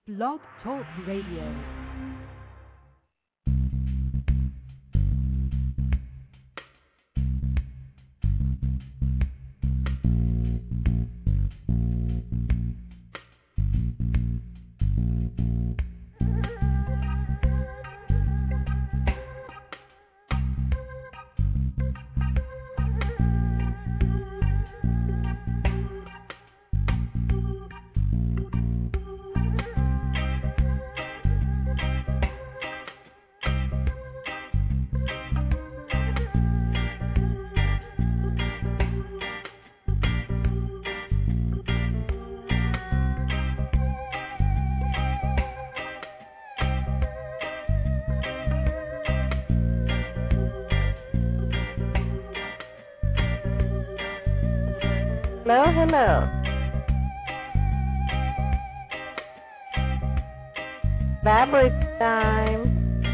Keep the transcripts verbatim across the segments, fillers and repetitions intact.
Blog Talk Radio. Hello, hello. Fabric time.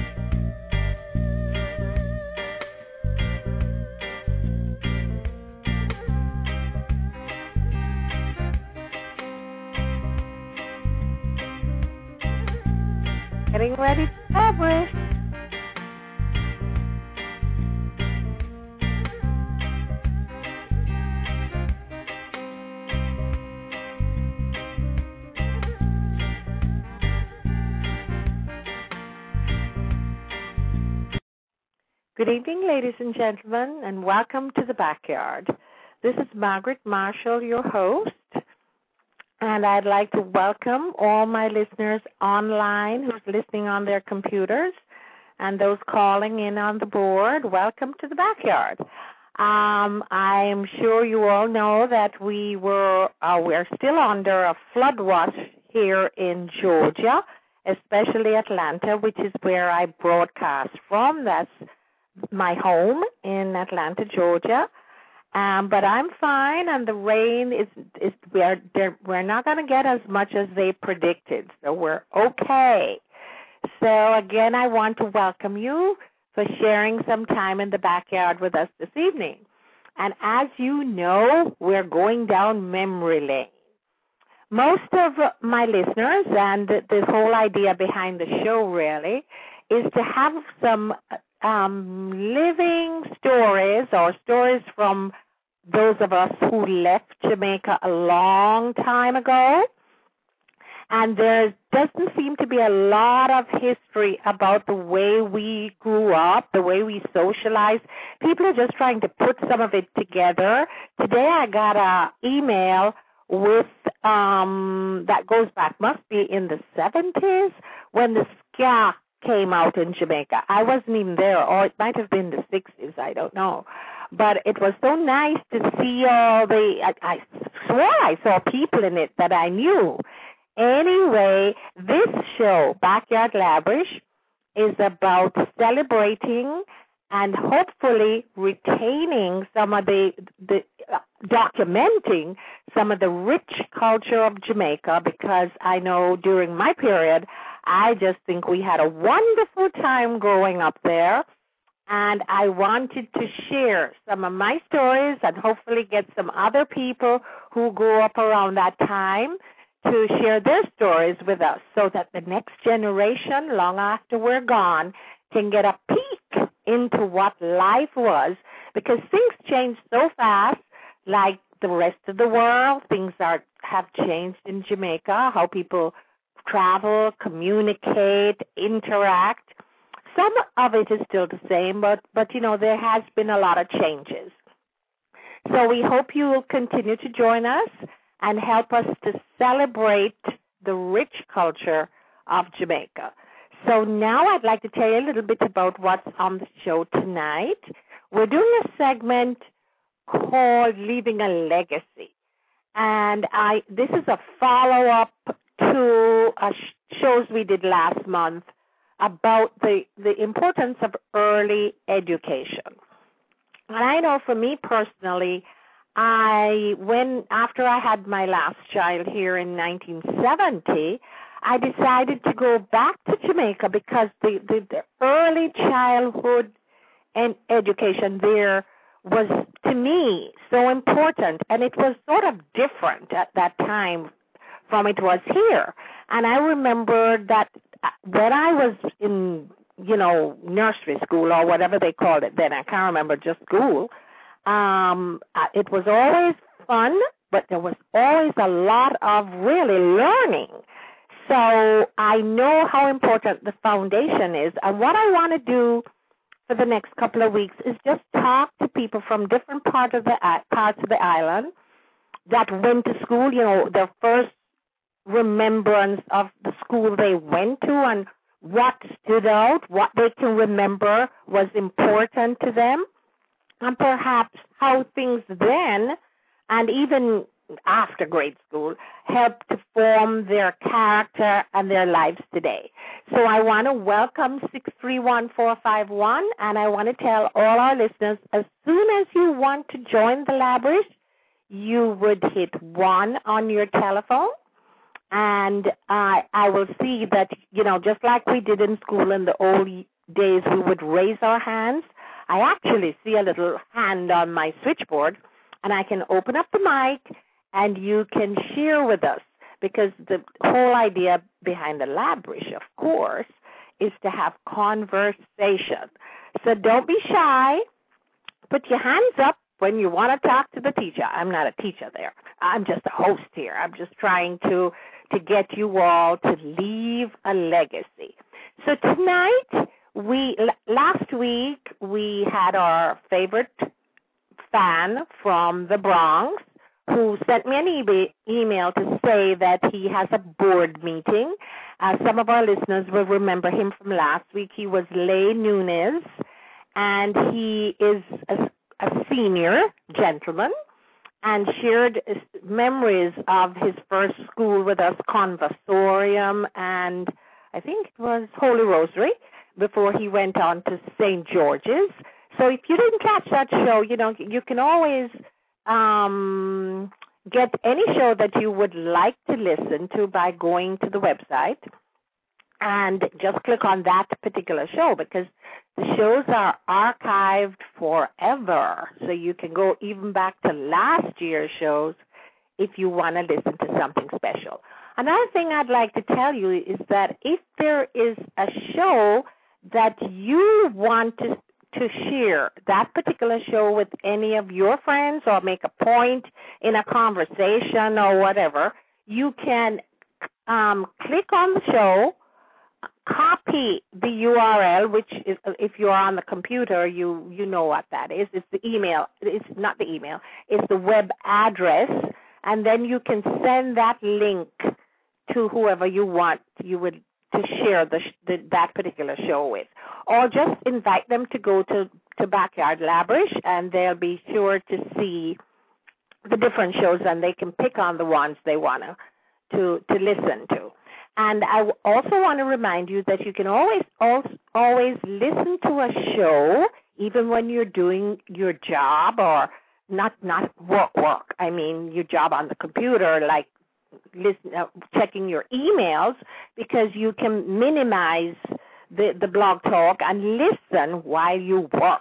Getting ready for fabric. Good evening, ladies and gentlemen, and welcome to the backyard. This is Margaret Marshall, your host, and I'd like to welcome all my listeners online who's listening on their computers and those calling in on the board. Welcome to the backyard. Um, I am sure you all know that we were uh, we're still under a flood watch here in Georgia, especially Atlanta, which is where I broadcast from. That's my home in Atlanta, Georgia, um, but I'm fine, and the rain is is we're we're not going to get as much as they predicted, so we're okay. So again, I want to welcome you for sharing some time in the backyard with us this evening. And as you know, we're going down memory lane. Most of my listeners, and the whole idea behind the show really, is to have some Um, living stories or stories from those of us who left Jamaica a long time ago. And there doesn't seem to be a lot of history about the way we grew up, the way we socialized. People are just trying to put some of it together. Today I got an email with um, that goes back, must be in the seventies, when the ska came out in Jamaica. I wasn't even there, or it might have been the sixties, I don't know. But it was so nice to see all the, I, I swore I saw people in it that I knew. Anyway, this show, Backyard Lavish, is about celebrating and hopefully retaining some of the, the uh, documenting some of the rich culture of Jamaica, because I know during my period, I just think we had a wonderful time growing up there, and I wanted to share some of my stories and hopefully get some other people who grew up around that time to share their stories with us so that the next generation, long after we're gone, can get a peek into what life was, because things change so fast, like the rest of the world. Things are have changed in Jamaica, how people travel, communicate, interact. Some of it is still the same, but, but, you know, there has been a lot of changes. So we hope you will continue to join us and help us to celebrate the rich culture of Jamaica. So now I'd like to tell you a little bit about what's on the show tonight. We're doing a segment called Leaving a Legacy. And I this is a follow-up to uh, shows we did last month about the, the importance of early education. And I know for me personally, I when after I had my last child here in nineteen seventy, I decided to go back to Jamaica because the, the, the early childhood and education there was, to me, so important, and it was sort of different at that time from it was here. And I remember that when I was in, you know, nursery school or whatever they called it then, I can't remember, just school, um, it was always fun, but there was always a lot of really learning. So I know how important the foundation is. And what I want to do for the next couple of weeks is just talk to people from different parts of the parts of the island that went to school, you know, their first remembrance of the school they went to and what stood out, what they can remember was important to them, and perhaps how things then and even after grade school help to form their character and their lives today. So I want to welcome six three one, four five one, and I want to tell all our listeners, as soon as you want to join the Labrish, you would hit one on your telephone, and uh, I will see that, you know, just like we did in school in the old days, we would raise our hands. I actually see a little hand on my switchboard, and I can open up the mic, and you can share with us, because the whole idea behind the Labrish, of course, is to have conversation. So don't be shy. Put your hands up when you want to talk to the teacher. I'm not a teacher there. I'm just a host here. I'm just trying to, to get you all to leave a legacy. So tonight, we last week, we had our favorite fan from the Bronx who sent me an e- email to say that he has a board meeting. Uh, some of our listeners will remember him from last week. He was Lay Nunes, and he is a, a senior gentleman and shared memories of his first school with us, Conversorium, and I think it was Holy Rosary, before he went on to Saint George's. So if you didn't catch that show, you know, you can always um, get any show that you would like to listen to by going to the website and just click on that particular show, because the shows are archived forever. So you can go even back to last year's shows if you want to listen to something special. Another thing I'd like to tell you is that if there is a show that you want to to share that particular show with any of your friends or make a point in a conversation or whatever, you can um, click on the show, copy the U R L, which is, if you're on the computer, you, you know what that is. It's the email. It's not the email. It's the web address, and then you can send that link to whoever you want you would to share the, the that particular show with. Or just invite them to go to, to Backyard Labrish, and they'll be sure to see the different shows, and they can pick on the ones they want to, to, to listen to. And I also want to remind you that you can always always listen to a show, even when you're doing your job, or not not work work. I mean your job on the computer, like listen, uh, checking your emails, because you can minimize the, the blog talk and listen while you work.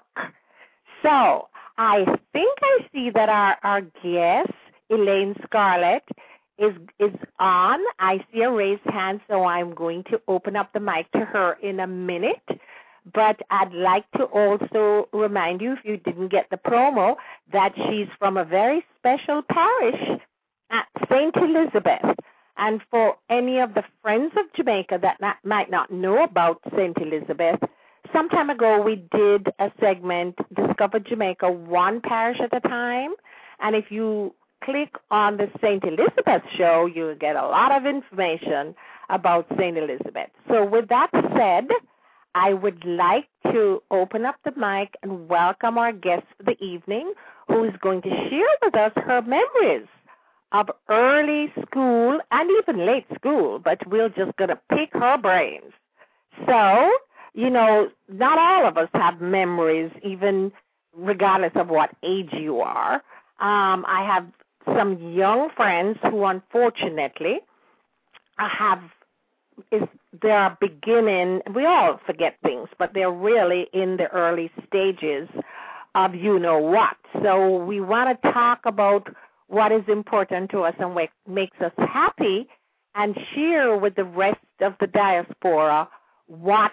So I think I see that our, our guest, Elaine Scarlett, is is on. I see a raised hand, so I'm going to open up the mic to her in a minute. But I'd like to also remind you, if you didn't get the promo, that she's from a very special parish at Saint Elizabeth. And for any of the friends of Jamaica that not, might not know about Saint Elizabeth, some time ago we did a segment, Discover Jamaica, one parish at a time. And if you click on the Saint Elizabeth show, you'll get a lot of information about Saint Elizabeth. So with that said, I would like to open up the mic and welcome our guest for the evening, who is going to share with us her memories of early school and even late school, but we're just going to pick her brains. So, you know, not all of us have memories, even regardless of what age you are. Um, I have some young friends who unfortunately have, is they are beginning, we all forget things, but they're really in the early stages of you know what. So we want to talk about what is important to us and what makes us happy, and share with the rest of the diaspora what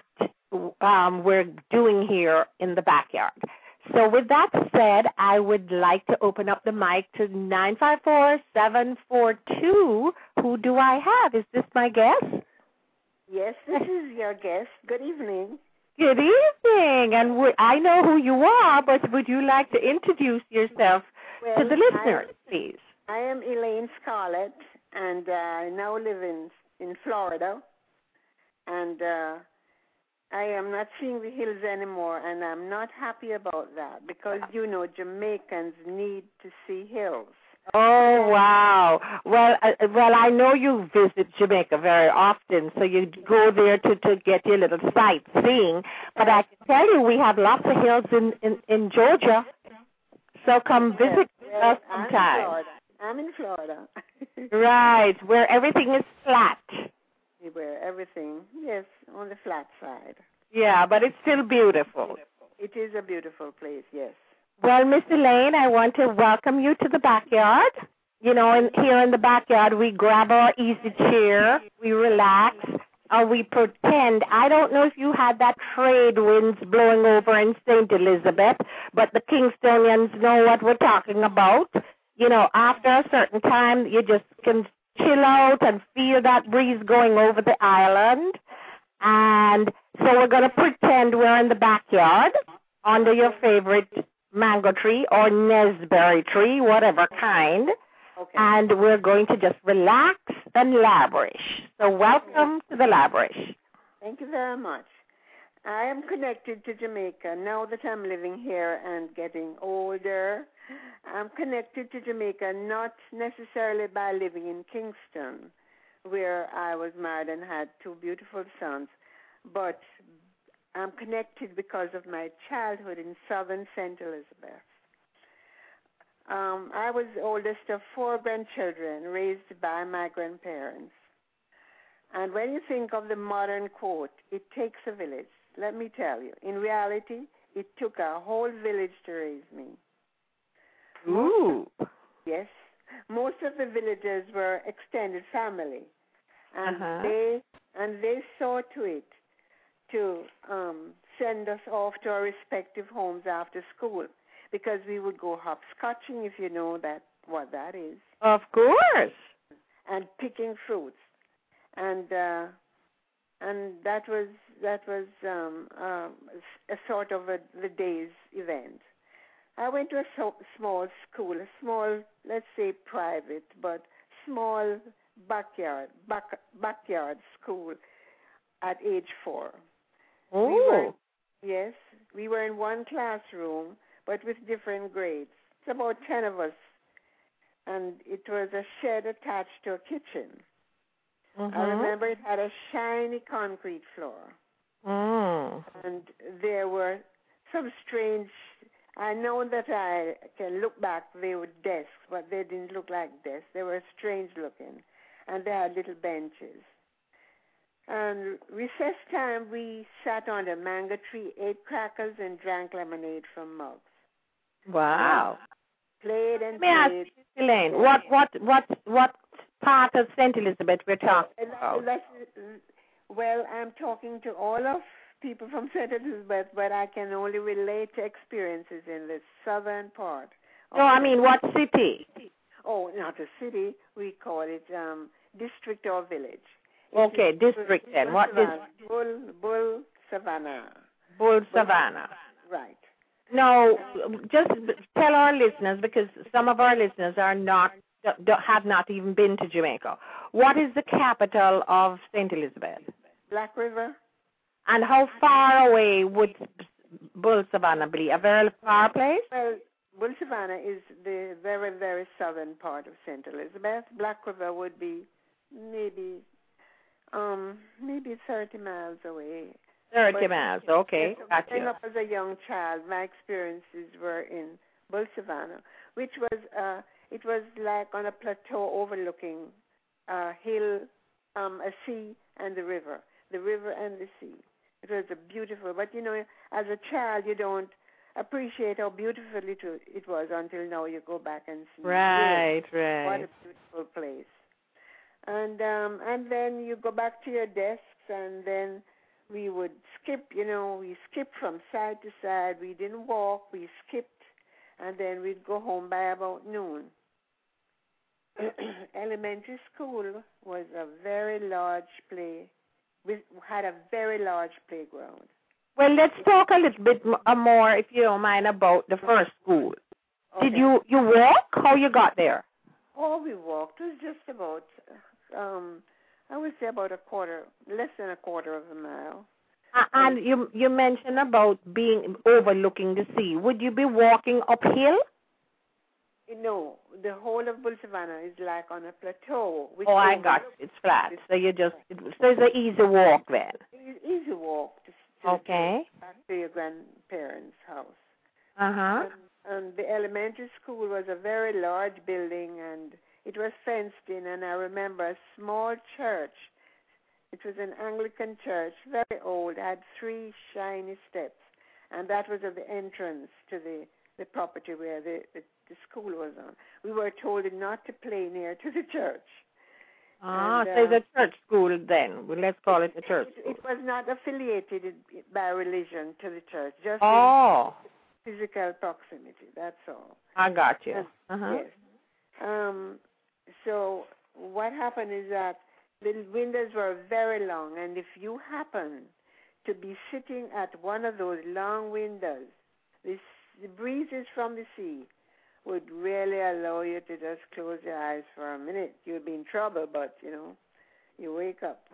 um, we're doing here in the backyard. So with that said, I would like to open up the mic to nine five four, seven four two. Who do I have? Is this my guest? Yes, this is your guest. Good evening. Good evening. And we, I know who you are, but would you like to introduce yourself well, to the listeners, I, please? I am Elaine Scarlett, and uh, I now live in, in Florida. And uh, I am not seeing the hills anymore, and I'm not happy about that because, you know, Jamaicans need to see hills. Oh, wow. Well, uh, well, I know you visit Jamaica very often, so you go there to, to get your little sightseeing. But I can tell you we have lots of hills in, in, in Georgia, so come visit well, us sometime. I'm in Florida. I'm in Florida. Right, where everything is flat. Where everything, yes, on the flat side. Yeah, but it's still beautiful. It is a beautiful place, yes. Well, Miss Elaine, I want to welcome you to the backyard. You know, in, here in the backyard, we grab our easy chair, we relax, or we pretend. I don't know if you had that trade winds blowing over in Saint Elizabeth, but the Kingstonians know what we're talking about. You know, after a certain time, you just can chill out and feel that breeze going over the island. And so we're going to pretend we're in the backyard under your favorite mango tree or nesberry tree, whatever kind. Okay. And we're going to just relax and lavish. So welcome to the lavish. Thank you very much. I am connected to Jamaica now that I'm living here and getting older. I'm connected to Jamaica not necessarily by living in Kingston, where I was married and had two beautiful sons, but I'm connected because of my childhood in southern Saint Elizabeth. Um, I was the oldest of four grandchildren raised by my grandparents. And when you think of the modern quote, it takes a village, let me tell you, in reality, it took a whole village to raise me. Ooh. Yes. Most of the villagers were extended family. And uh-huh. they and they saw to it to um, send us off to our respective homes after school because we would go hopscotching, if you know that what that is. Of course. And picking fruits, and uh, and that was that was um, uh, a sort of a, the day's event. I went to a so, small school, a small, let's say private, but small backyard back, backyard school at age four. Oh. We were, yes, we were in one classroom, but with different grades. It's about ten of us, and it was a shed attached to a kitchen. Mm-hmm. I remember it had a shiny concrete floor, mm. and there were some strange. I know that I can look back, they were desks, but they didn't look like desks. They were strange looking, and they had little benches. And recess time, we sat on a mango tree, ate crackers, and drank lemonade from mugs. Wow. And played and Let me played. ask you, Elaine, what, what, what, what part of Saint Elizabeth we're talking about? That's, well, I'm talking to all of people from Saint Elizabeth, but I can only relate to experiences in the southern part. No, I mean, what city? Oh, not a city. We call it um, district or village. Okay, it district Bull then. What Savannah. is Bull, Bull Savannah. Bull Savannah. Right. No, just tell our listeners, because some of our listeners are not, have not even been to Jamaica. What is the capital of Saint Elizabeth? Black River. And how far away would Bull Savannah be? A very far place? Well, Bull Savannah is the very, very southern part of Saint Elizabeth. Black River would be maybe, um, maybe thirty miles away. Thirty but, miles, okay. Yes, Gotcha. up as a young child, my experiences were in Bull Savannah, which was uh, it was like on a plateau overlooking a hill, um, a sea, and the river. The river and the sea. It was a beautiful, but you know, as a child, you don't appreciate how beautiful it, it was until now you go back and see. Right, really, right. What a beautiful place. and um, and then you go back to your desks, and then we would skip. You know, we skipped from side to side. We didn't walk. We skipped, and then we'd go home by about noon. Elementary school was a very large play. We had a very large playground. Well, let's talk a little bit m- more, if you don't mind, about the first school. Okay. Did you, you walk? How you got there? Oh, we walked. It was just about, um, I would say about a quarter, less than a quarter of a mile. Uh, and you you mentioned about being overlooking the sea. Would you be walking uphill? No, the whole of Bull Savannah is like on a plateau. Which Oh, I got it. It's flat. So you just, it, so it's an easy walk then. It's easy walk to, to, Okay. to back to your grandparents' house. Uh-huh. And, and the elementary school was a very large building, and it was fenced in, and I remember a small church. It was an Anglican church, very old, had three shiny steps, and that was at the entrance to the, the property where the, the, the school was on. We were told not to play near to the church. Ah, and, so uh, it's a church school then. Well, let's call it a church it, school. it was not affiliated by religion to the church, just Oh, in physical proximity, that's all. I got you. And- Uh-huh. Yes. Um, so what happened is that the windows were very long, and if you happen to be sitting at one of those long windows, this, the breezes from the sea would really allow you to just close your eyes for a minute. You'd be in trouble, but, you know, you wake up.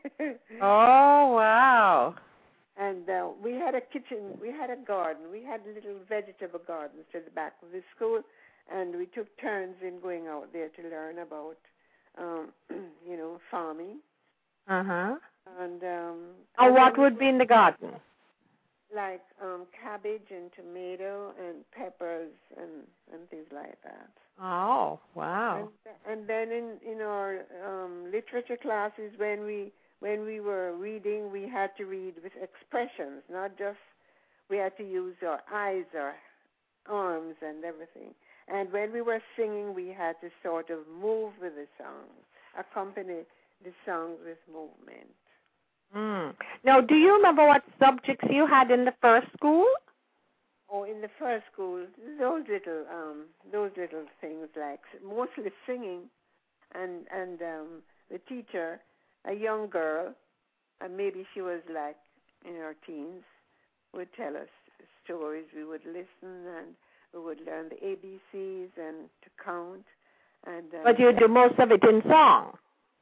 Oh, wow. And uh, we had a kitchen, we had a garden, we had little vegetable gardens to the back of the school, and we took turns in going out there to learn about, um, you know, farming. Uh-huh. And, um, And and what then would be in the garden? like um, cabbage and tomato and peppers and, and things like that. Oh, wow. And, and then in, in our um, literature classes, when we when we were reading, we had to read with expressions, not just we had to use our eyes, our arms, and everything. And when we were singing, we had to sort of move with the songs, accompany the songs with movement. Mm. Now, do you remember what subjects you had in the first school? Oh, in the first school, those little, um, those little things like mostly singing, and and um, the teacher, a young girl, and maybe she was like in her teens, would tell us stories. We would listen, and we would learn the A B Cs and to count. And um, But you do most of it in song.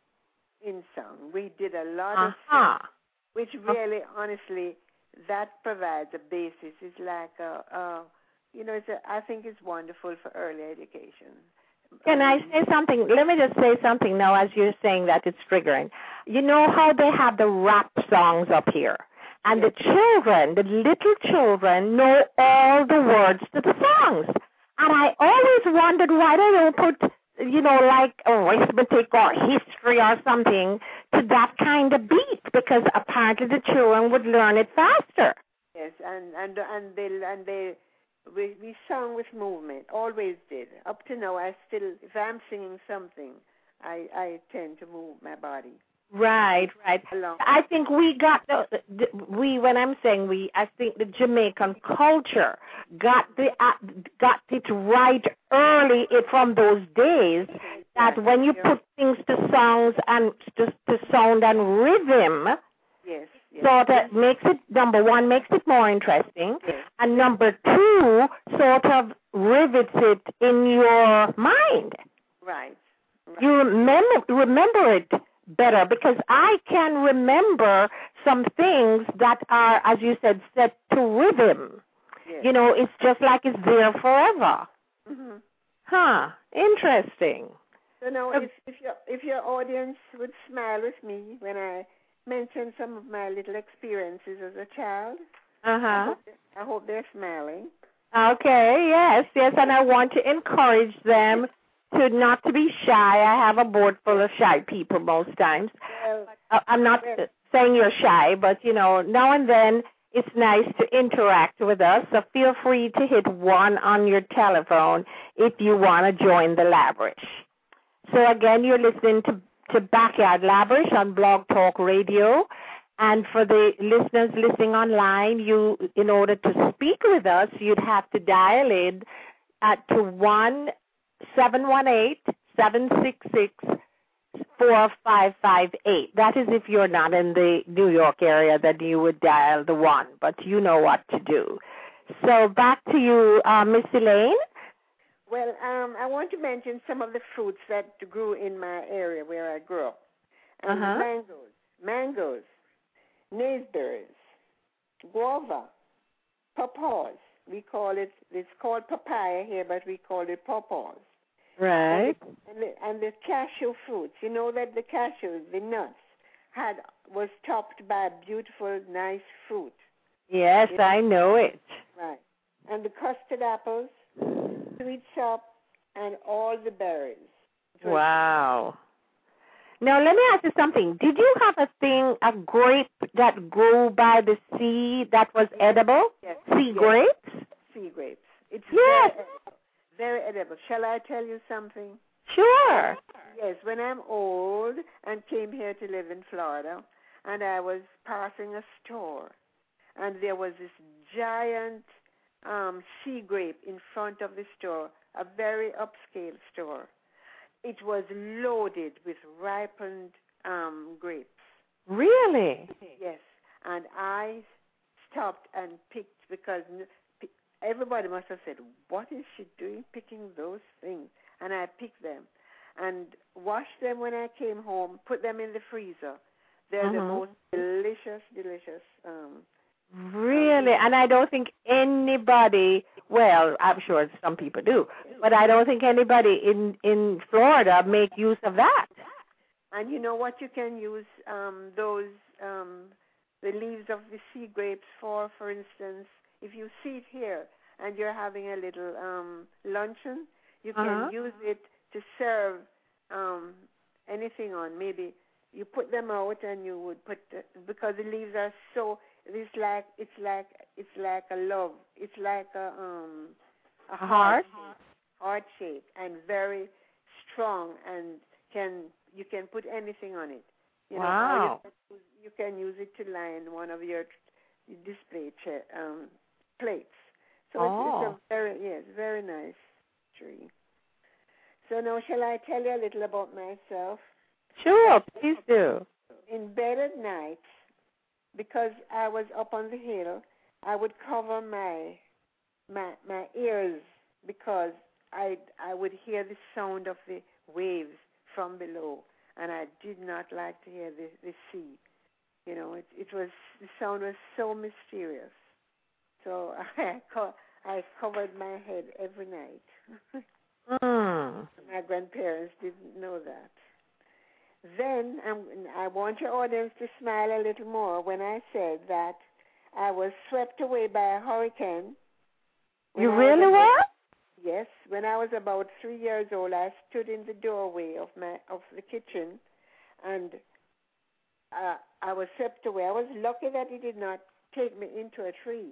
in song, we did a lot Uh-huh. of singing, which really, honestly, that provides a basis. It's like, a, a, you know, it's a, I think it's wonderful for early education. Can I say something? Let me just say something now as you're saying that it's triggering. You know how they have the rap songs up here? And Yes. the children, the little children, know all the words to the songs. And I always wondered why they don't put, you know, like arithmetic or history or something to that kind of beat, because apparently the children would learn it faster. Yes, and and and they and they we we sung with movement. Always did. Up to now, I still, if I'm singing something, I I tend to move my body. Right, right. Along. I think we got the, the we when I'm saying we, I think the Jamaican culture got the uh, got it right early it, from those days, that when you put things to songs and to, to sound and rhythm, Yes. yes. so that makes it, number one, makes it more interesting, Yes. and number two, sort of rivets it in your mind. Right. right. You remember remember it better, because I can remember some things that are, as you said, set to rhythm. Yes. You know, it's just like it's there forever. Mm-hmm. Huh, interesting. So now, Uh, if if your if your audience would smile with me when I mention some of my little experiences as a child, I Uh-huh. hope, I hope they're smiling. Okay, yes, yes, and I want to encourage them to not to be shy. I have a board full of shy people most times. Well, Uh, I'm not well, saying you're shy, but, you know, now and then it's nice to interact with us, so feel free to hit one on your telephone if you want to join the Labrish. So, again, you're listening to to Backyard Lavish on Blog Talk Radio. And for the listeners listening online, you, in order to speak with us, you'd have to dial in at to one seven one eight, seven six six, four five five eight. That is if you're not in the New York area, then you would dial the one, but you know what to do. So back to you, uh, Miss Elaine. Well, um, I want to mention some of the fruits that grew in my area where I grew up. Um, Uh-huh. Mangoes, mangoes, naseberries, guava, pawpaws. We call it, it's called papaya here, but we call it pawpaws. Right. And the, and the cashew fruits. You know that the cashews, the nuts, had was topped by beautiful, nice fruit. Yes, You know? I know it. Right. And the custard apples, sweet sop, and all the berries. So Wow. Now, let me ask you something. Did you have a thing, a grape that grew by the sea that was edible? Yes. Sea Yes. grapes? Sea grapes. It's Yes. very, very edible. Shall I tell you something? Sure. Yes, when I'm old and came here to live in Florida, and I was passing a store, and there was this giant um, sea grape in front of the store, a very upscale store. It was loaded with ripened um, grapes. Really? Yes, and I stopped and picked because everybody must have said, what is she doing picking those things? And I picked them and washed them when I came home, put them in the freezer. They're Mm-hmm. the most delicious, delicious. Um, Really? And I don't think anybody, well, I'm sure some people do, but I don't think anybody in, in Florida make use of that. And you know what you can use um, those, um, the leaves of the sea grapes for, for instance, if you see it here and you're having a little um, luncheon, you can Uh-huh. use it to serve um, anything on. Maybe you put them out and you would put, the, because the leaves are so, it's like, it's like, it's like a love, it's like a, um, a Heart? heart, heart shape and very strong and can, you can put anything on it. You know, Wow. or you, you can use it to line one of your display chair, um, plates. So Oh. it's, it's a very, yes, very nice tree. So now shall I tell you a little about myself? Sure, please do. In bed at night, because I was up on the hill, I would cover my my my ears because I I would hear the sound of the waves from below, and I did not like to hear the, the sea. You know, it it was the sound was so mysterious. So I co- I covered my head every night. Mm. My grandparents didn't know that. Then um, I want your audience to smile a little more when I said that I was swept away by a hurricane. You When I really was were? about, Yes. When I was about three years old, I stood in the doorway of my of the kitchen, and uh, I was swept away. I was lucky that it did not take me into a tree.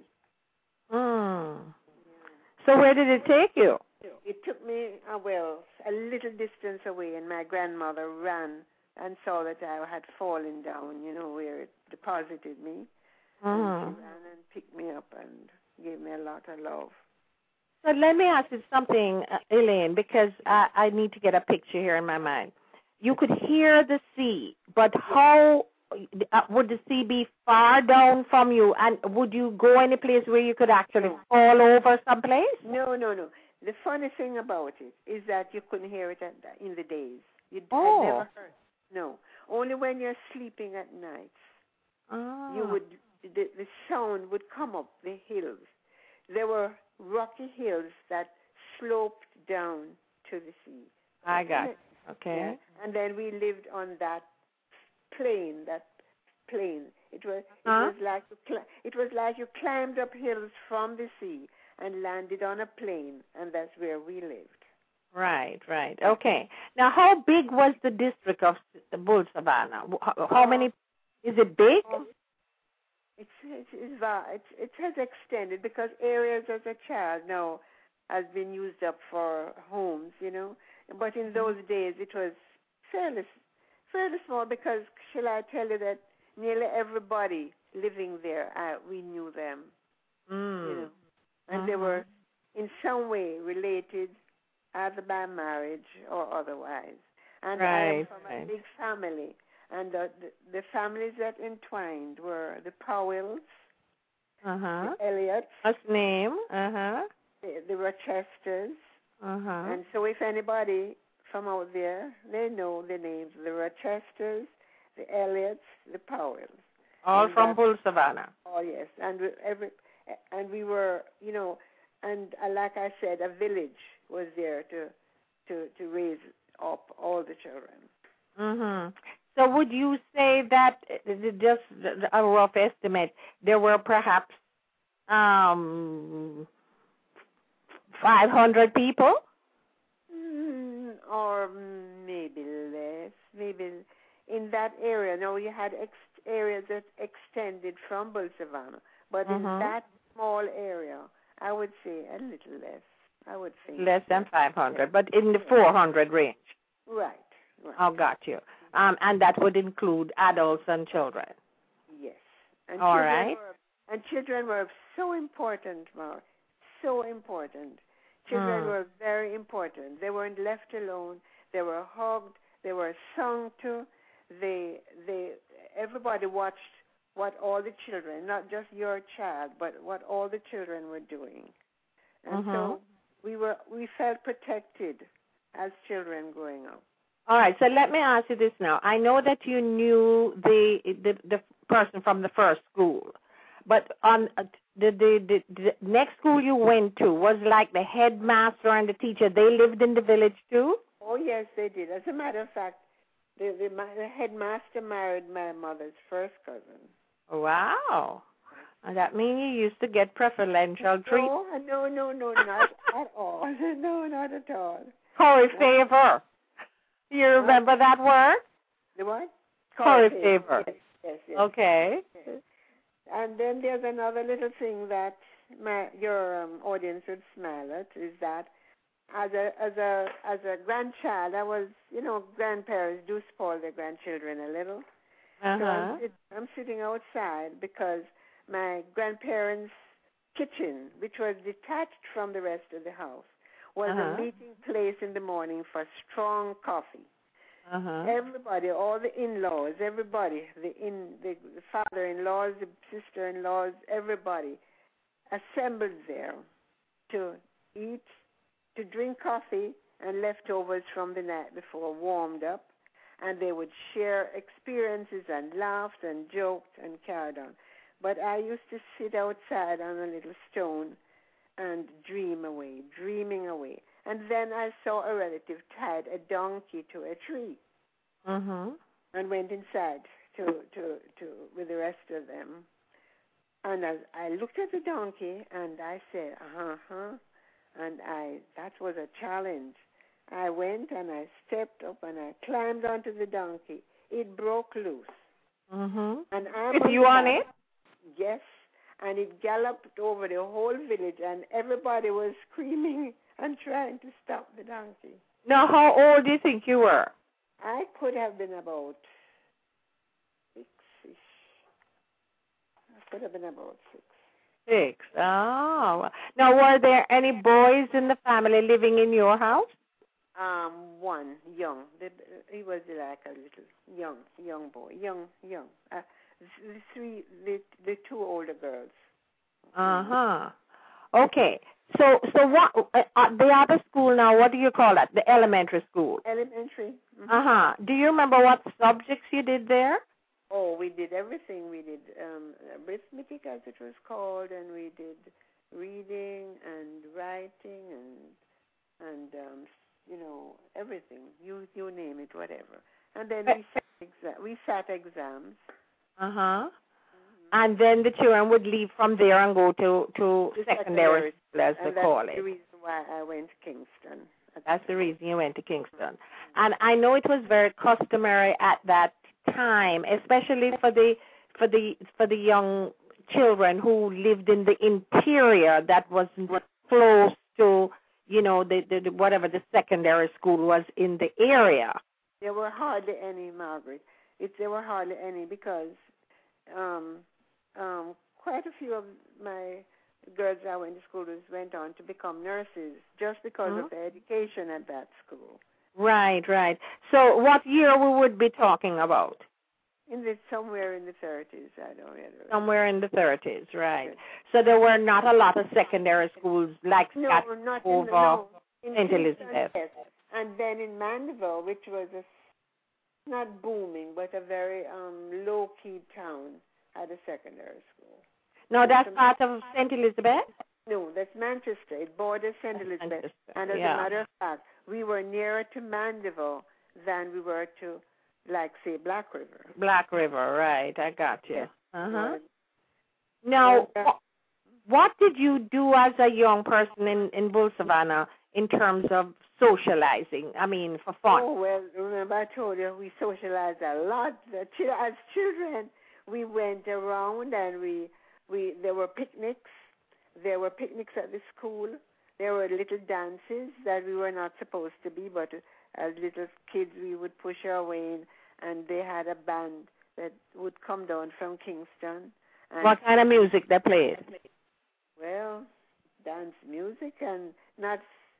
Mm. So where did it take you? It took me, uh, well, a little distance away, and my grandmother ran and saw that I had fallen down, you know, where it deposited me. Mm. And she ran and picked me up and gave me a lot of love. So let me ask you something, uh, Elaine, because I, I need to get a picture here in my mind. You could hear the sea, but how uh, would the sea be far down from you? And would you go any place where you could actually fall over someplace? No, no, no. The funny thing about it is that you couldn't hear it at the, in the days. You Oh. had never heard. No, only when you're sleeping at night. Oh. You would the, the sound would come up the hills. There were rocky hills that sloped down to the sea. I got it. Okay. Yeah. And then we lived on that plain, that plain. It was it Huh? was like you cl- it was like you climbed up hills from the sea and landed on a plain, and that's where we lived. Right, right. Okay. Now, how big was the district of Bull Savannah? How, how many? Is it big? It's it's it's, va- it's it has extended because areas as a child now has been used up for homes, you know. But in those days, it was fairly fairly small because, shall I tell you that nearly everybody living there, uh, we knew them. Mm. You know, and mm-hmm. they were in some way related, either by marriage or otherwise. And right, I am from right. a big family, and the, the, the families that entwined were the Powells, uh-huh. the Elliots, What's name? Uh-huh. the, the Rochesters. Uh-huh. And so if anybody from out there, they know the names, the Rochesters, the Elliots, the Powells. All and from Bull Savannah. Oh, yes. And we, every, and we were, you know, and uh, like I said, a village was there to to, to raise up all the children. Mm-hmm. So would you say that, just a rough estimate, there were perhaps um, five hundred people? Mm, or maybe less. Maybe in that area. No, you had ex- areas that extended from Bull Savannah. But mm-hmm. in that small area, I would say a little less. I would think. Less than five hundred, but in the four hundred range. Right. right. Oh, got you. Um, and that would include adults and children. Yes. And All children right. Were, and children were so important, Mark. So important. Children hmm. were very important. They weren't left alone. They were hugged. They were sung to. They, they, everybody watched what all the children, not just your child, but what all the children were doing. And mm-hmm. so we were, we felt protected as children growing up. All right, so let me ask you this now. I know that you knew the the, the person from the first school, but on uh, the, the the the next school you went to was like the headmaster and the teacher. They lived in the village too? Oh yes, they did. As a matter of fact, the the, the headmaster married my mother's first cousin. Wow. And that means you used to get preferential treatment. No, no, no, no, not at all. No, not at all. Corey favor. You remember that word? The what? Corey favor. Yes, yes, yes. Okay. Yes. And then there's another little thing that my, your um, audience would smile at, is that as a as a as a grandchild, I was, you know, grandparents do spoil their grandchildren a little. Uh-huh. So I'm, sit, I'm sitting outside because my grandparents' kitchen, which was detached from the rest of the house, was uh-huh. a meeting place in the morning for strong coffee. Uh-huh. Everybody, all the in-laws, everybody, the in the father-in-laws, the sister-in-laws, everybody assembled there to eat, to drink coffee and leftovers from the night before warmed up, and they would share experiences and laughed and joked and carried on. But I used to sit outside on a little stone and dream away, dreaming away. And then I saw a relative tied a donkey to a tree, mm-hmm. and went inside to, to, to with the rest of them. And I, I looked at the donkey and I said, uh-huh, and I that was a challenge. I went and I stepped up and I climbed onto the donkey. It broke loose. Mm-hmm. And I'm Is on you on back. it? Yes. And it galloped over the whole village, and everybody was screaming and trying to stop the donkey. Now, how old do you think you were? I could have been about six-ish. I could have been about six. Six. Oh. Now, were there any boys in the family living in your house? Um, one, young. The, he was like a little young, young boy, young, young. Uh, the three, the the two older girls. Uh huh. Okay. So, so what? Uh, uh, the other school now. What do you call that? The elementary school. Elementary. Mm-hmm. Uh huh. Do you remember what subjects you did there? Oh, we did everything. We did um, arithmetic, as it was called, and we did reading and writing and and um, you know, everything. You you name it, whatever. And then we sat exa- we sat exams. Uh huh. Mm-hmm. And then the children would leave from there and go to to the secondary, secondary, as and they call that's it. the reason why I went to Kingston. That's the reason you went to Kingston. And I know it was very customary at that time, especially for the for the for the young children who lived in the interior that wasn't close to, you know, the, the, the whatever the secondary school was in the area. there were hardly any, Margaret. It, there were hardly any because um, um, quite a few of my girls I went to school with went on to become nurses just because mm-hmm. of their education at that school. Right, right. So what year we would be talking about? In the somewhere in the thirties, I don't know. Somewhere in the thirties, right. Okay. So there were not a lot of secondary schools like no, Scott not over in, no, in Saint Elizabeth. Yes. And then in Mandeville, which was a not booming, but a very um, low-key town, had a secondary school. No, that's part of Saint Elizabeth? No, that's Manchester. It borders Saint Elizabeth. Manchester. And as yeah. a matter of fact, we were nearer to Mandeville than we were to, like, say, Black River. Black River, right. I got you. Yes. Uh-huh. Now, and, uh, what did you do as a young person in, in Bull Savannah in terms of socializing? I mean, for fun. Oh, well, remember I told you we socialized a lot. As children, we went around and we, we there were picnics. There were picnics at the school. There were little dances that we were not supposed to be, but as little kids we would push our way in, and they had a band that would come down from Kingston. And what kind of music they played? Well, dance music and not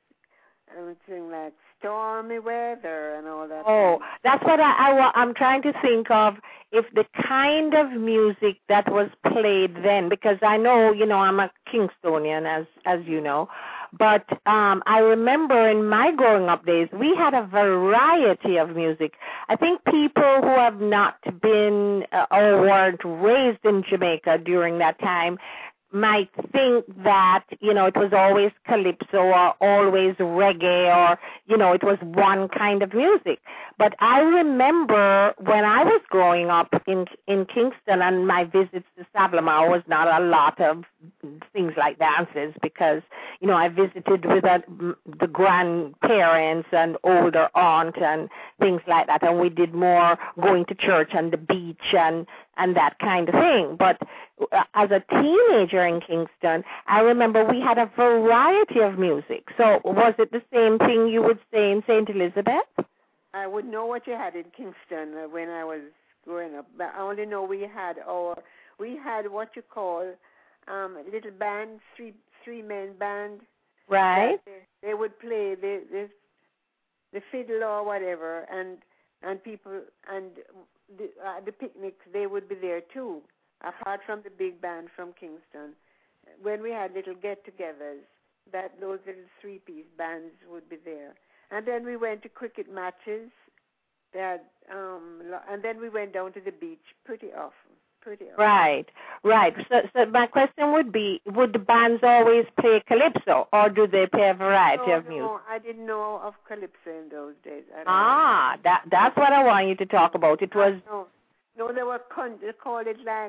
anything like stormy weather and all that. Oh, that's what I, I, I'm trying to think of, if the kind of music that was played then, because I know, you know, I'm a Kingstonian, as as you know, but um, I remember in my growing up days, we had a variety of music. I think people who have not been uh, or weren't raised in Jamaica during that time might think that, you know, it was always calypso or always reggae or, you know, it was one kind of music. But I remember when I was growing up in in Kingston and my visits to Sablomar was not a lot of things like dances because, you know, I visited with a, the grandparents and older aunt and things like that, and we did more going to church and the beach and, and that kind of thing. But as a teenager in Kingston, I remember we had a variety of music. So was it the same thing you would say in Saint Elizabeth? I would know what you had in Kingston when I was growing up. But I only know we had our, we had what you call um, little band, three three men band. Right. They, they would play the, the the fiddle or whatever, and and people and the, uh, the picnics they would be there too. Apart from the big band from Kingston, when we had little get-togethers, that those little three-piece bands would be there. And then we went to cricket matches. They had, um, and then we went down to the beach pretty often. Pretty often. Right, right. So, so my question would be: would the bands always play calypso, or do they play a variety no, of music? No, I didn't know of calypso in those days. Ah, that that's what I want you to talk about. It was no, no. They were con- they called it like.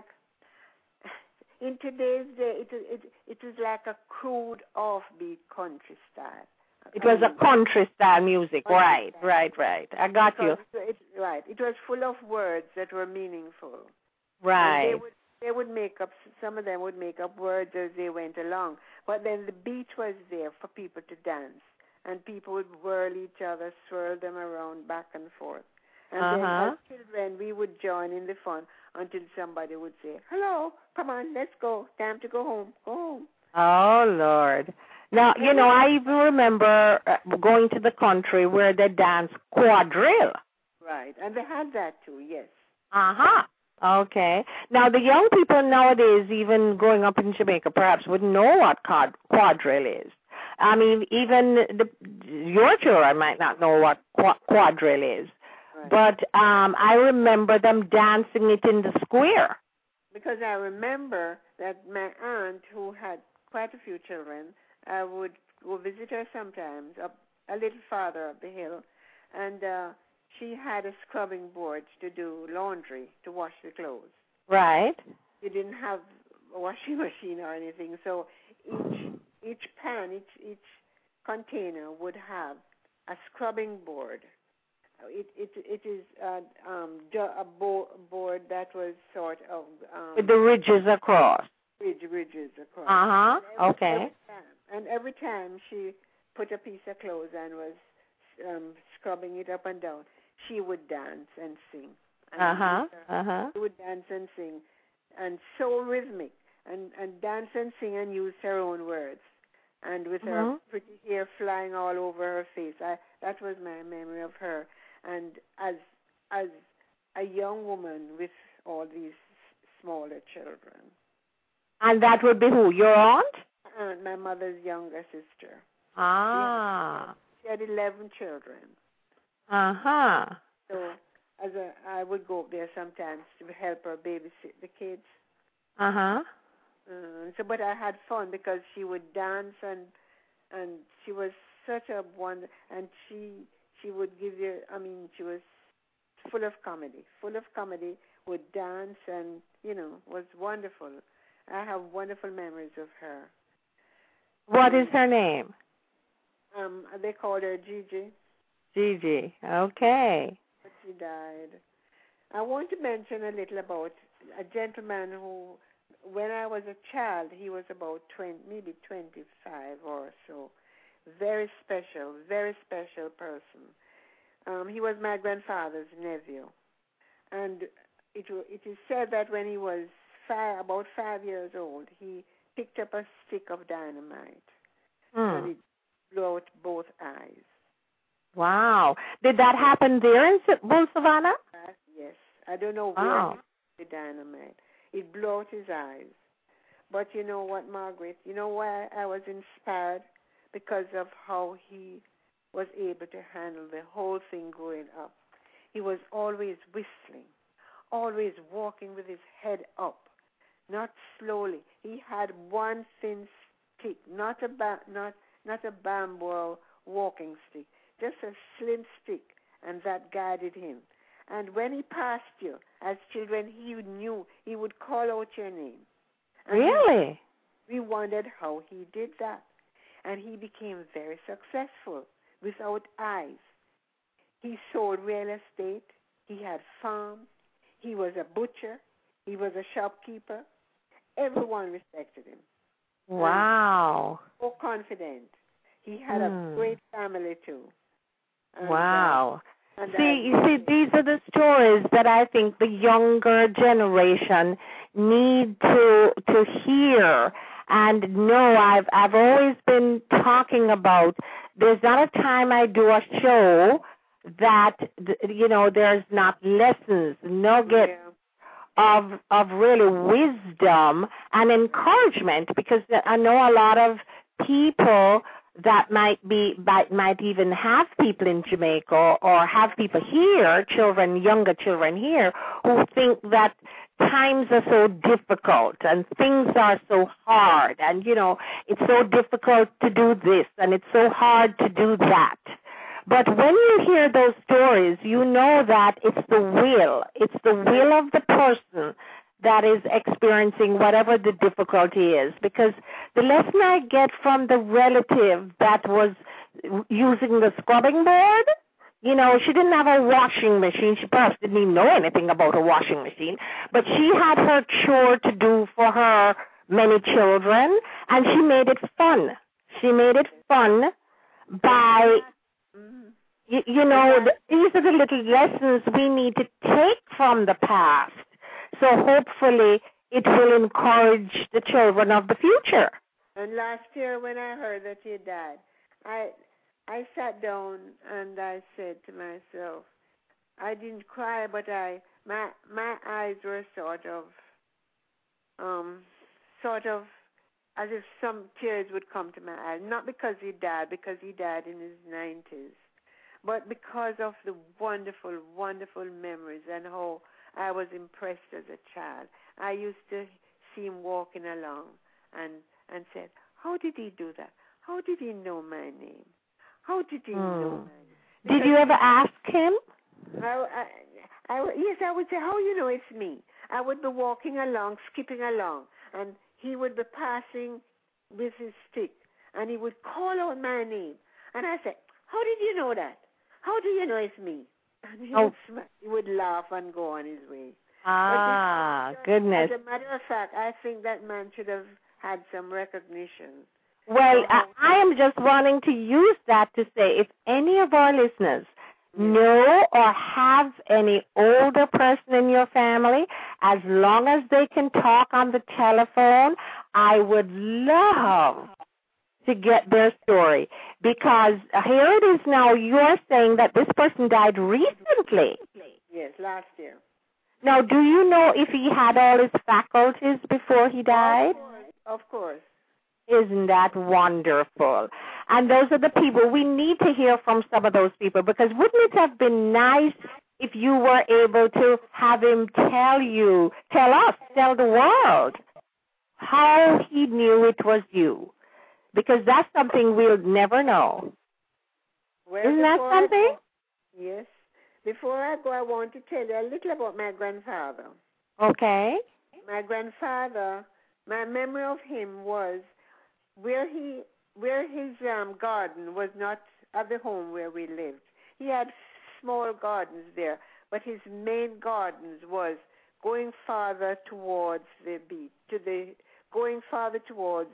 In today's day, it, it, it is like a crude offbeat country style. It was a country style music, country right, style. right, right. I got because you. It, right. It was full of words that were meaningful. Right. And they would they would make up. Some of them would make up words as they went along. But then the beat was there for people to dance, and people would whirl each other, swirl them around back and forth. And uh-huh. then as children, we would join in the fun until somebody would say, hello, come on, let's go. Time to go home. Go home. Oh, Lord. Now, you know, I even remember going to the country where they danced quadrille. Right, and they had that too, yes. Uh-huh. Okay. Now, the young people nowadays, even growing up in Jamaica, perhaps wouldn't know what quad- quadrille is. I mean, even the, your children might not know what qu- quadrille is. Right. But um, I remember them dancing it in the square. Because I remember that my aunt, who had quite a few children, I would go visit her sometimes up a little farther up the hill, and uh, she had a scrubbing board to do laundry, to wash the clothes. Right. She didn't have a washing machine or anything, so each each pan, each each container would have a scrubbing board. It it it is uh, um, a bo- board that was sort of um, with the ridges across. Ridge ridges across. Uh huh. Okay. Every time, and every time she put a piece of clothes and was um, scrubbing it up and down, she would dance and sing. Uh huh. Uh huh. She would dance and sing, and so rhythmic, and and dance and sing and use her own words, and with Mm-hmm. her pretty hair flying all over her face. I that was my memory of her. And as as a young woman with all these smaller children. And that would be who? Your aunt? And my mother's younger sister. Ah. She had, she had eleven children. Uh huh. So as a, I would go up there sometimes to help her babysit the kids. Uh huh. Uh, so, but I had fun because she would dance and and she was such a wonder. And she she would give you. I mean, she was full of comedy, full of comedy. Would dance and you know was wonderful. I have wonderful memories of her. What is her name? Um, they called her Gigi. Gigi. Okay. But she died. I want to mention a little about a gentleman who, when I was a child, he was about twenty, maybe twenty-five or so. Very special, very special person. Um, he was my grandfather's nephew, and it it is said that when he was five, about five years old, he picked up a stick of dynamite Mm. and it blew out both eyes. Wow. Did that happen there in Bull Savannah? Uh, yes, I don't know Wow. where the dynamite. It blew out his eyes. But you know what, Margaret? You know why I was inspired? Because of how he was able to handle the whole thing growing up. He was always whistling, always walking with his head up, not slowly. He had one thin stick, not a ba- not not a bamboo walking stick, just a slim stick, and that guided him. And when he passed you, as children, he knew he would call out your name. And Really? We wondered how he did that. And he became very successful without eyes. He sold real estate. He had farms. He was a butcher. He was a shopkeeper. Everyone respected him. Wow. So confident. He had Hmm. a great family, too. And, Wow. uh, and See, I- you see, these are the stories that I think the younger generation need to to hear and know. I've I've always been talking about. There's not a time I do a show that you know there's not lessons, nuggets yeah. of of really wisdom and encouragement, because I know a lot of people that might be might, might even have people in Jamaica or, or have people here, children, younger children here, who think that times are so difficult and things are so hard, and you know it's so difficult to do this and it's so hard to do that. But when you hear those stories, you know that it's the will, it's the will of the person that is experiencing whatever the difficulty is. Because the lesson I get from the relative that was using the scrubbing board, you know, she didn't have a washing machine. She perhaps didn't even know anything about a washing machine. But she had her chore to do for her many children, and she made it fun. She made it fun by... You, you know, the, these are the little lessons we need to take from the past. So hopefully it will encourage the children of the future. And last year when I heard that he died, I I sat down and I said to myself, I didn't cry, but I my my eyes were sort of um sort of as if some tears would come to my eyes. Not because he died, because he died in his nineties. But because of the wonderful, wonderful memories and how I was impressed as a child. I used to see him walking along and, and said, how did he do that? How did he know my name? How did he Hmm. know my name? Did you ever ask him? I, I, I, yes, I would say, how you know it's me? I would be walking along, skipping along, and he would be passing with his stick, and he would call out my name. And I said, how did you know that? How do you know it's me? And he, Oh. would, sm- he would laugh and go on his way. Ah, But goodness. As a matter of fact, I think that man should have had some recognition. Well, I, I am just wanting to use that to say if any of our listeners know or have any older person in your family, as long as they can talk on the telephone, I would love to get their story. Because here it is now, you're saying that this person died recently. Yes, last year. Now, do you know if he had all his faculties before he died? Of course. Of course. Isn't that wonderful? And those are the people. We need to hear from some of those people, because wouldn't it have been nice if you were able to have him tell you, tell us, tell the world how he knew it was you? Because that's something we'll never know. Well, Isn't that something? Go, yes. Before I go, I want to tell you a little about my grandfather. Okay. My grandfather, my memory of him was where he, where his um, garden was not at the home where we lived. He had small gardens there, but his main gardens was going farther towards the beach, to the going farther towards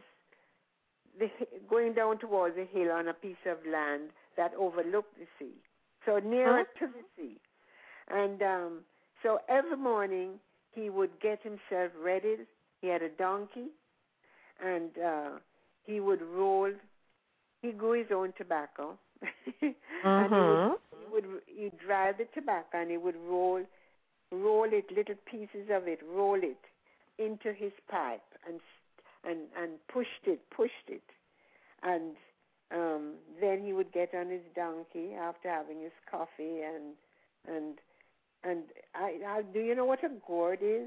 the going down towards the hill on a piece of land that overlooked the sea, so nearer huh? to the sea. And um, so every morning he would get himself ready. He had a donkey, and uh, he would roll. He grew his own tobacco, mm-hmm. and he would, he would he'd dry the tobacco, and he would roll, roll it, little pieces of it, roll it into his pipe, and and and pushed it, pushed it, and um, then he would get on his donkey after having his coffee, and and and I, I do you know what a gourd is?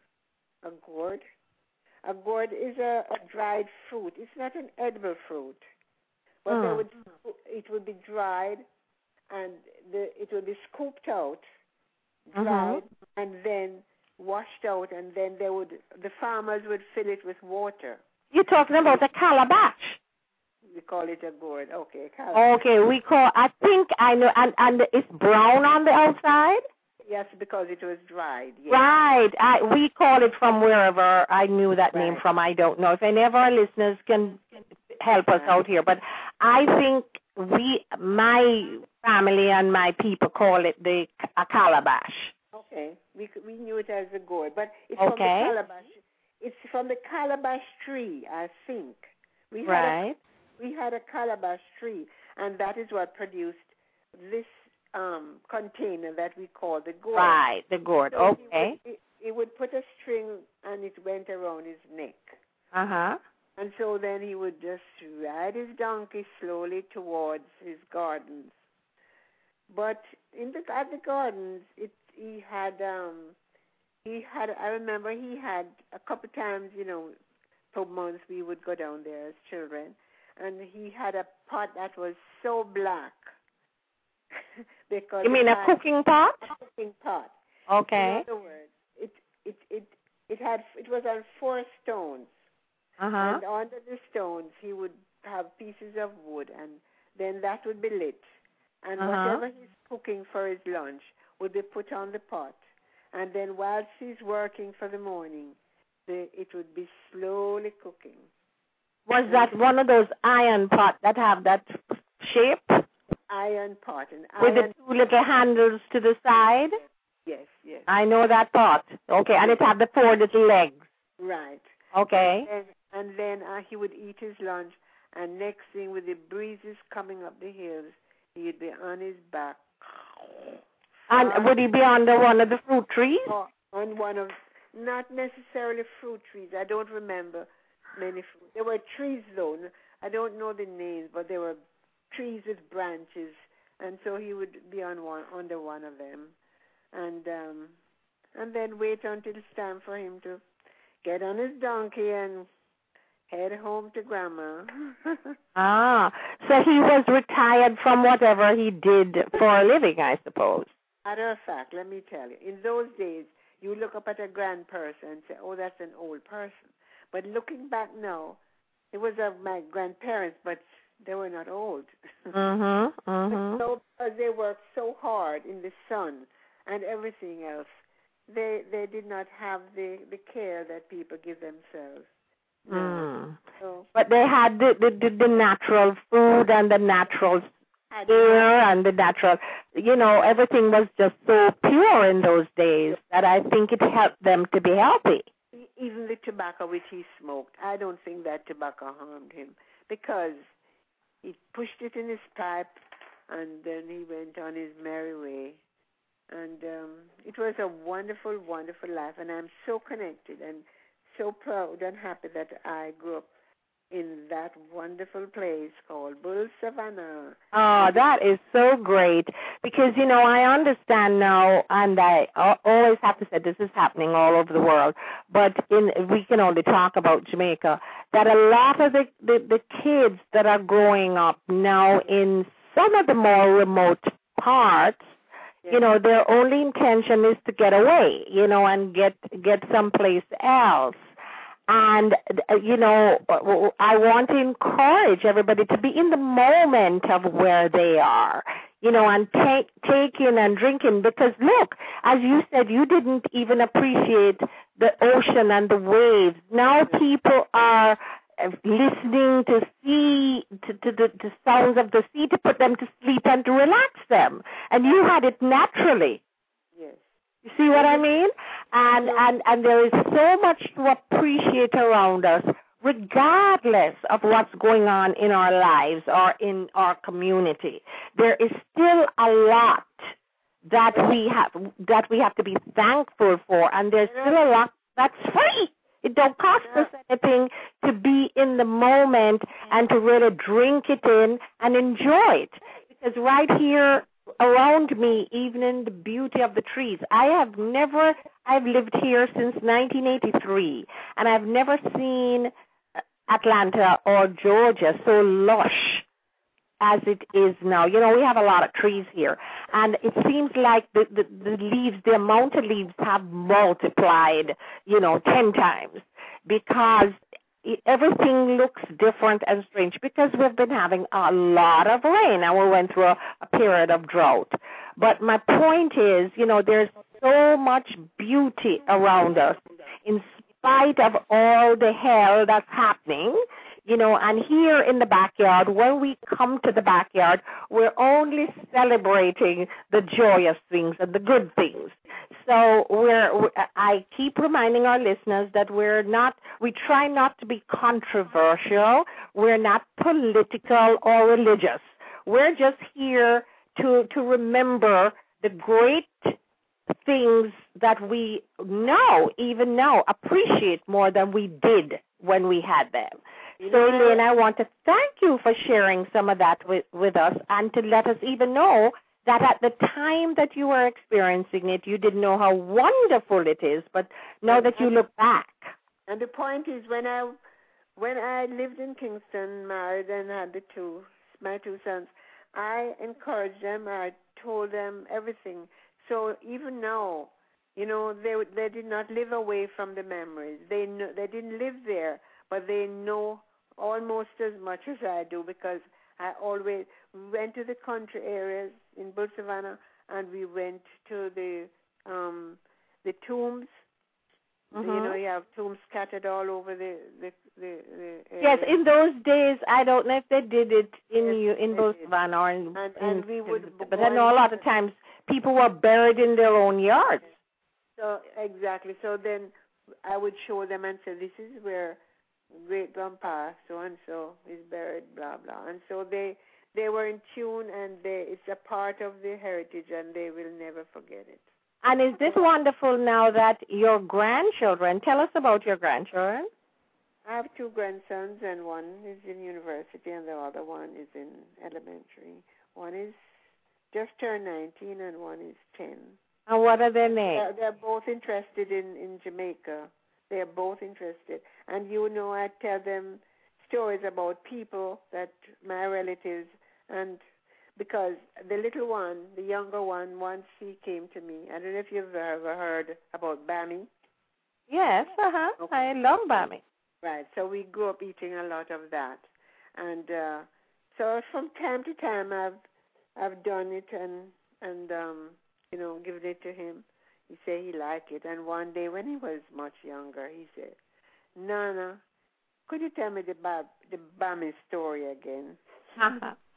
A gourd? A gourd is a, a dried fruit. It's not an edible fruit, but mm. they would it would be dried, and the it would be scooped out, dried, mm-hmm. and then washed out, and then they would the farmers would fill it with water. You're talking about a calabash. We call it a gourd. Okay, calabash. Okay, we call. I think I know, and and it's brown on the outside. Yes, because it was dried. Yes. Right. I, we call it from wherever I knew that right. name from. I don't know if any of our listeners can help us out here, but I think we, my family and my people call it the a calabash. Okay, we we knew it as a gourd, but it's okay. from the calabash. It's from the calabash tree, I think. We had right. A, we had a calabash tree, and that is what produced this um, container that we call the gourd. Right, the gourd. So okay. He would, he, he would put a string, and it went around his neck. Uh huh. And so then he would just ride his donkey slowly towards his gardens. But in the at the gardens, it he had um he had I remember he had a couple times, you know, per month we would go down there as children, and he had a pot that was so black. because you mean a cooking pot? A cooking pot. Okay. In other words, it it it it had it was on four stones. Uh-huh. And under the stones, he would have pieces of wood, and then that would be lit. And uh-huh. whatever he's cooking for his lunch would be put on the pot. And then while she's working for the morning, the, it would be slowly cooking. Was and that one of those iron pots that have that shape? Iron pot. And with iron the two little handles to the side? Yes, yes. I know that pot. Okay, and it had the four little legs. Right. Okay. And, and then uh, he would eat his lunch, and next thing, with the breezes coming up the hills, he'd be on his back. And on, would he be under one of the fruit trees? On one of, not necessarily fruit trees. I don't remember many fruit. There were trees, though. I don't know the names, but there were trees with branches, and so he would be on one under one of them, and um, and then wait until it's time for him to get on his donkey and head home to Grandma. Ah, so he was retired from whatever he did for a living, I suppose. Matter of fact, let me tell you, in those days, you look up at a grand person and say, oh, that's an old person. But looking back now, it was of my grandparents, but they were not old. Mm-hmm, mm-hmm. So because they worked so hard in the sun and everything else, they they did not have the, the care that people give themselves. Mm. So, but they had the, the, the, the natural food and the natural air and the natural, you know, everything was just so pure in those days that I think it helped them to be healthy. Even the tobacco which he smoked, I don't think that tobacco harmed him because he pushed it in his pipe and then he went on his merry way. And um, it was a wonderful, wonderful life. And I'm so connected and so proud and happy that I grew up in that wonderful place called Bull Savannah. Oh, that is so great because, you know, I understand now, and I always have to say this is happening all over the world, but in we can only talk about Jamaica, that a lot of the, the, the kids that are growing up now in some of the more remote parts, yes. you know, their only intention is to get away, you know, and get get someplace else. And, you know, I want to encourage everybody to be in the moment of where they are, you know, and take, taking and drinking. Because, look, as you said, you didn't even appreciate the ocean and the waves. Now people are listening to sea, to, to the to sounds of the sea to put them to sleep and to relax them. And you had it naturally. Yes. You see what I mean? And, and and there is so much to appreciate around us, regardless of what's going on in our lives or in our community. There is still a lot that we have that we have to be thankful for, and there's still a lot that's free. It don't cost us anything to be in the moment and to really drink it in and enjoy it. Because right here around me, even in the beauty of the trees, I have never, I've lived here since nineteen eighty-three, and I've never seen Atlanta or Georgia so lush as it is now. You know, we have a lot of trees here, and it seems like the, the, the leaves, the amount of leaves have multiplied, you know, ten times because everything looks different and strange because we've been having a lot of rain and we went through a, a period of drought. But my point is, you know, there's so much beauty around us in spite of all the hell that's happening, you know, and here in the backyard, when we come to the backyard, we're only celebrating the joyous things and the good things. So we're, I keep reminding our listeners that we're not, we try not to be controversial. We're not political or religious. We're just here to, to remember the great things that we now, even now, appreciate more than we did when we had them. So, Elaine, I want to thank you for sharing some of that with, with us and to let us even know that at the time that you were experiencing it, you didn't know how wonderful it is, but now that you look back. And the point is, when I when I lived in Kingston, married and had the two, my two sons, I encouraged them, I told them everything. So even now, you know, they they did not live away from the memories. They know, they didn't live there, but they know almost as much as I do because I always went to the country areas in Bull Savannah, and we went to the um, the tombs. Mm-hmm. You know, you have tombs scattered all over the the, the, the area. Yes, in those days, I don't know if they did it in yes, you in Bull Savannah or in, and, in and we would, but I know a lot of times people were buried in their own yards. So exactly. So then I would show them and say, "This is where great grandpa so and so is buried, blah blah." And so they they were in tune, and they it's a part of their heritage, and they will never forget it. And is this wonderful now that your grandchildren? Tell us about your grandchildren. I have two grandsons, and one is in university, and the other one is in elementary. One is just turned nineteen, and one is ten. And what are their names? They're, they're both interested in, in Jamaica. They're both interested. And, you know, I tell them stories about people that my relatives, and because the little one, the younger one, once he came to me. I don't know if you've ever heard about Bami. Yes, uh-huh. Okay. I love Bami. Right. So we grew up eating a lot of that. And uh, so from time to time I've I've done it and, and um, you know, given it to him. He said he liked it. And one day when he was much younger, he said, "Nana, could you tell me the, ba- the Bami story again?"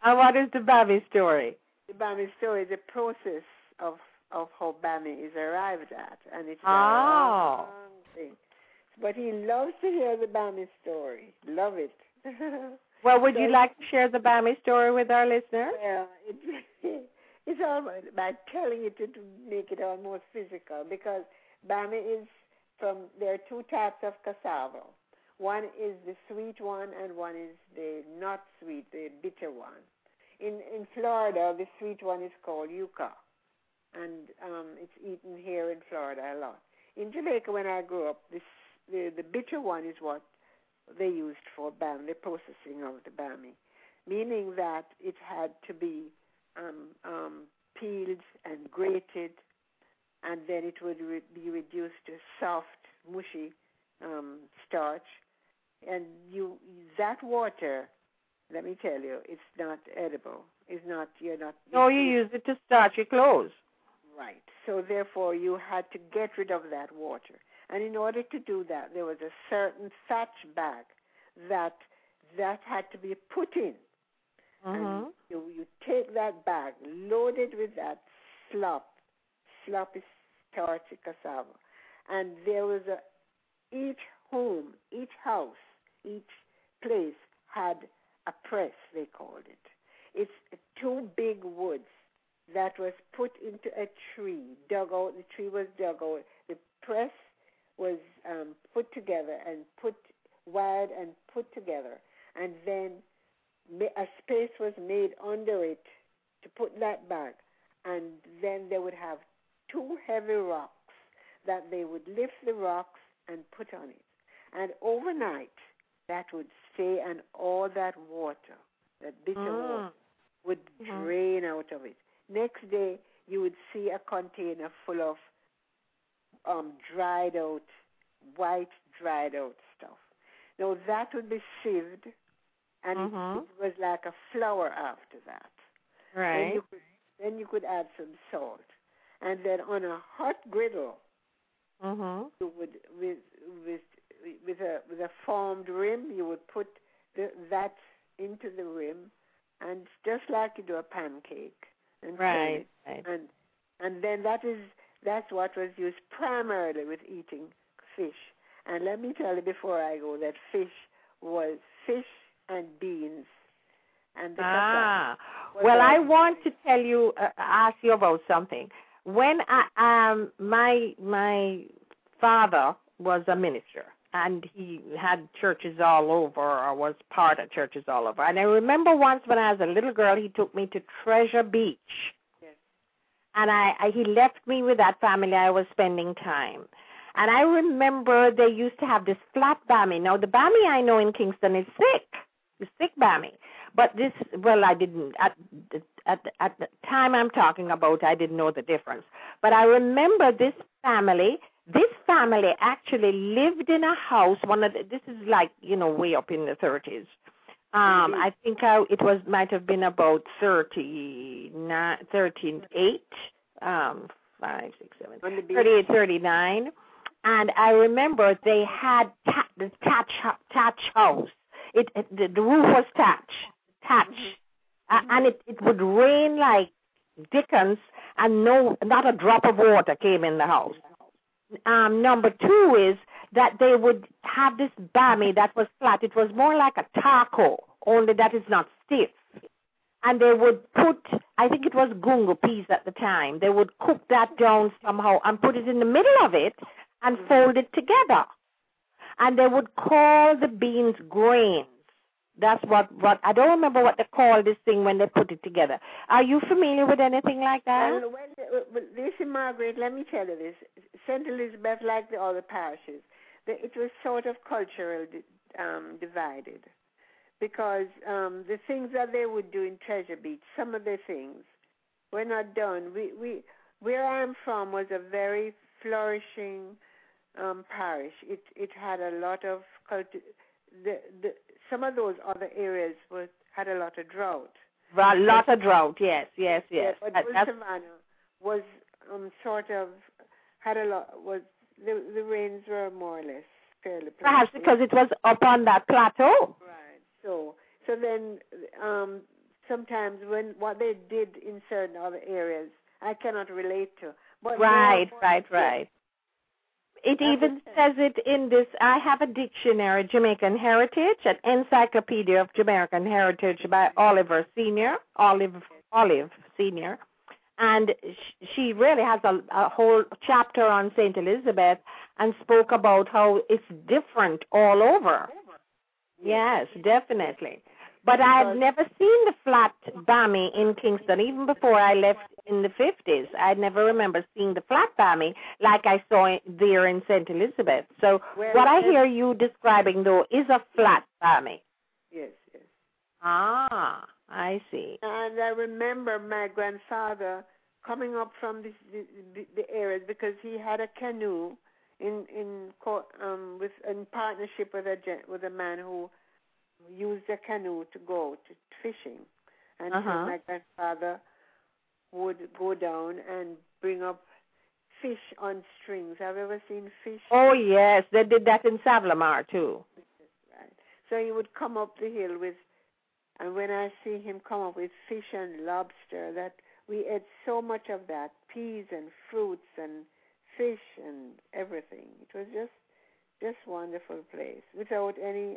And what is the Bami story? The Bami story is a process of of how Bami is arrived at, and it's oh. a long thing. But he loves to hear the Bami story. Love it. Well, would so, you like to share the Bami story with our listeners? Well, it, it's almost by telling it to, to make it almost physical, because Bami is from, there are two types of cassava. One is the sweet one, and one is the not sweet, the bitter one. In in Florida, the sweet one is called yuca, and um, it's eaten here in Florida a lot. In Jamaica, when I grew up, this the, the bitter one is what they used for bami, the processing of the bami, meaning that it had to be um, um, peeled and grated, and then it would re- be reduced to soft, mushy um, starch. And you that water, let me tell you, it's not edible. It's not, you're not... No, you use it to starch your clothes. Right. So, therefore, you had to get rid of that water. And in order to do that, there was a certain thatch bag that that had to be put in. Mm-hmm. And you, you take that bag, load it with that slop. Slop is starchy cassava. And there was a... Each home, each house, each place had a press, they called it. It's two big woods that was put into a tree, dug out. The tree was dug out. The press was um, put together and put wired and put together. And then a space was made under it to put that back. And then they would have two heavy rocks that they would lift the rocks and put on it. And overnight, that would stay, and all that water, that bitter mm. water, would mm-hmm. drain out of it. Next day, you would see a container full of um, dried out, white dried out stuff. Now, that would be sieved, and mm-hmm. it, it was like a flour after that. Right. Then you could, then you could add some salt. And then on a hot griddle, mm-hmm. you would, with, with, with, a, with a formed rim, you would put the, that into the rim, and just like you do a pancake. And right, right. And and then that is that's what was used primarily with eating fish. And let me tell you before I go that fish was fish and beans. And the ah, well, I want to tell you, uh, ask you about something. When I um my my father was a minister, and he had churches all over, or was part of churches all over. And I remember once when I was a little girl, he took me to Treasure Beach. Yes. And I, I he left me with that family I was spending time. And I remember they used to have this flat bami. Now, the bami I know in Kingston is thick. It's thick bami. But this, well, I didn't, at, at, at the time I'm talking about, I didn't know the difference. But I remember this family... This family actually lived in a house. One of the, this is like, you know, way up in the thirties. Um, mm-hmm. I think I, it was might have been about thirty-nine, thirty-eight, um, five, six, seven, thirty-eight, thirty-nine. And I remember they had ta- the thatch thatch house. It, it the, the roof was thatch, thatch, mm-hmm. uh, and it, it would rain like Dickens, and no, not a drop of water came in the house. Um, number two is that they would have this bami that was flat. It was more like a taco, only that is not stiff. And they would put, I think it was gungo peas at the time, they would cook that down somehow and put it in the middle of it and fold it together. And they would call the beans grains. That's what, what, I don't remember what they call this thing when they put it together. Are you familiar with anything like that? Well, well listen, Margaret, let me tell you this. Saint Elizabeth, like the other parishes, it was sort of culturally um, divided, because um, the things that they would do in Treasure Beach, some of the things were not done. We, we, where I'm from was a very flourishing um, parish. It, it had a lot of culture. The, the, some of those other areas was, had a lot of drought. A lot of drought, yes, yes, yes. Yeah, but Bull Savannah was um, sort of, had a lot, was, the, the rains were more or less fairly plentiful. Perhaps because it was up on that plateau. Right. So, so then um, sometimes when what they did in certain other areas, I cannot relate to. But right, more, right, right. It even says it in this. I have a dictionary, Jamaican Heritage, an Encyclopedia of Jamaican Heritage by Oliver Senior, Olive, Olive Senior, and she really has a, a whole chapter on Saint Elizabeth and spoke about how it's different all over. Yes, definitely. But I had never seen the flat bammy in Kingston, even before I left in the fifties. I never remember seeing the flat bammy like I saw it there in Saint Elizabeth. So well, what I hear you describing, though, is a flat bammy. Yes, yes. Ah, I see. And I remember my grandfather coming up from this, the, the, the areas because he had a canoe in in um with in partnership with a with a man who used a canoe to go to fishing, and uh-huh. so my grandfather would go down and bring up fish on strings. Have you ever seen fish? Oh yes, they did that in Savlamar too. Right. So he would come up the hill with, and when I see him come up with fish and lobster, that we ate so much of that, peas and fruits and fish and everything. It was just just wonderful place without any.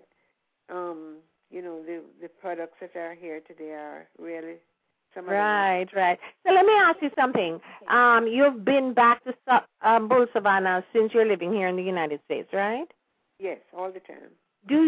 Um, you know, the the products that are here today are really some right, of them. Right. So let me ask you something. Um, you've been back to um, Bull Savannah since you're living here in the United States, right? Yes, all the time. Do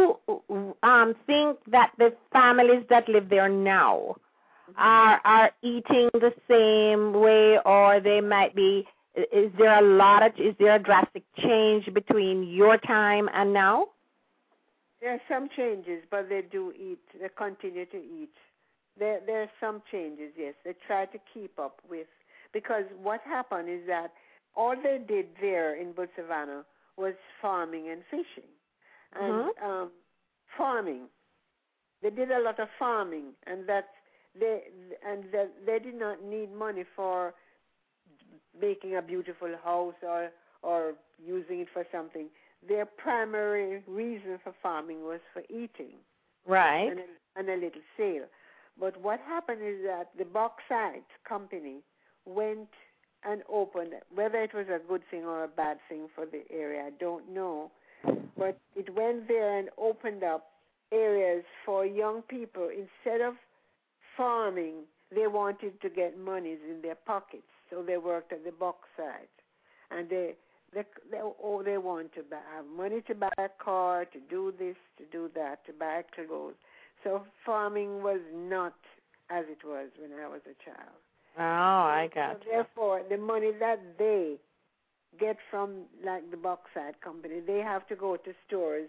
you um, think that the families that live there now mm-hmm. are are eating the same way, or they might be? Is there a lot of? Is there a drastic change between your time and now? There are some changes, but they do eat. They continue to eat. There, there are some changes, yes. They try to keep up with, because what happened is that all they did there in Bull Savannah was farming and fishing. And mm-hmm. um, farming. They did a lot of farming, and that they and that they did not need money for making a beautiful house or or using it for something. Their primary reason for farming was for eating, right, and a, and a little sale. But what happened is that the bauxite company went and opened, whether it was a good thing or a bad thing for the area, I don't know, but it went there and opened up areas for young people. Instead of farming, they wanted to get monies in their pockets, so they worked at the bauxite, and they They, they, oh, they want to buy, have money to buy a car, to do this, to do that, to buy clothes. So farming was not as it was when I was a child. Oh, I got so you. Therefore, the money that they get from, like, the bauxite company, they have to go to stores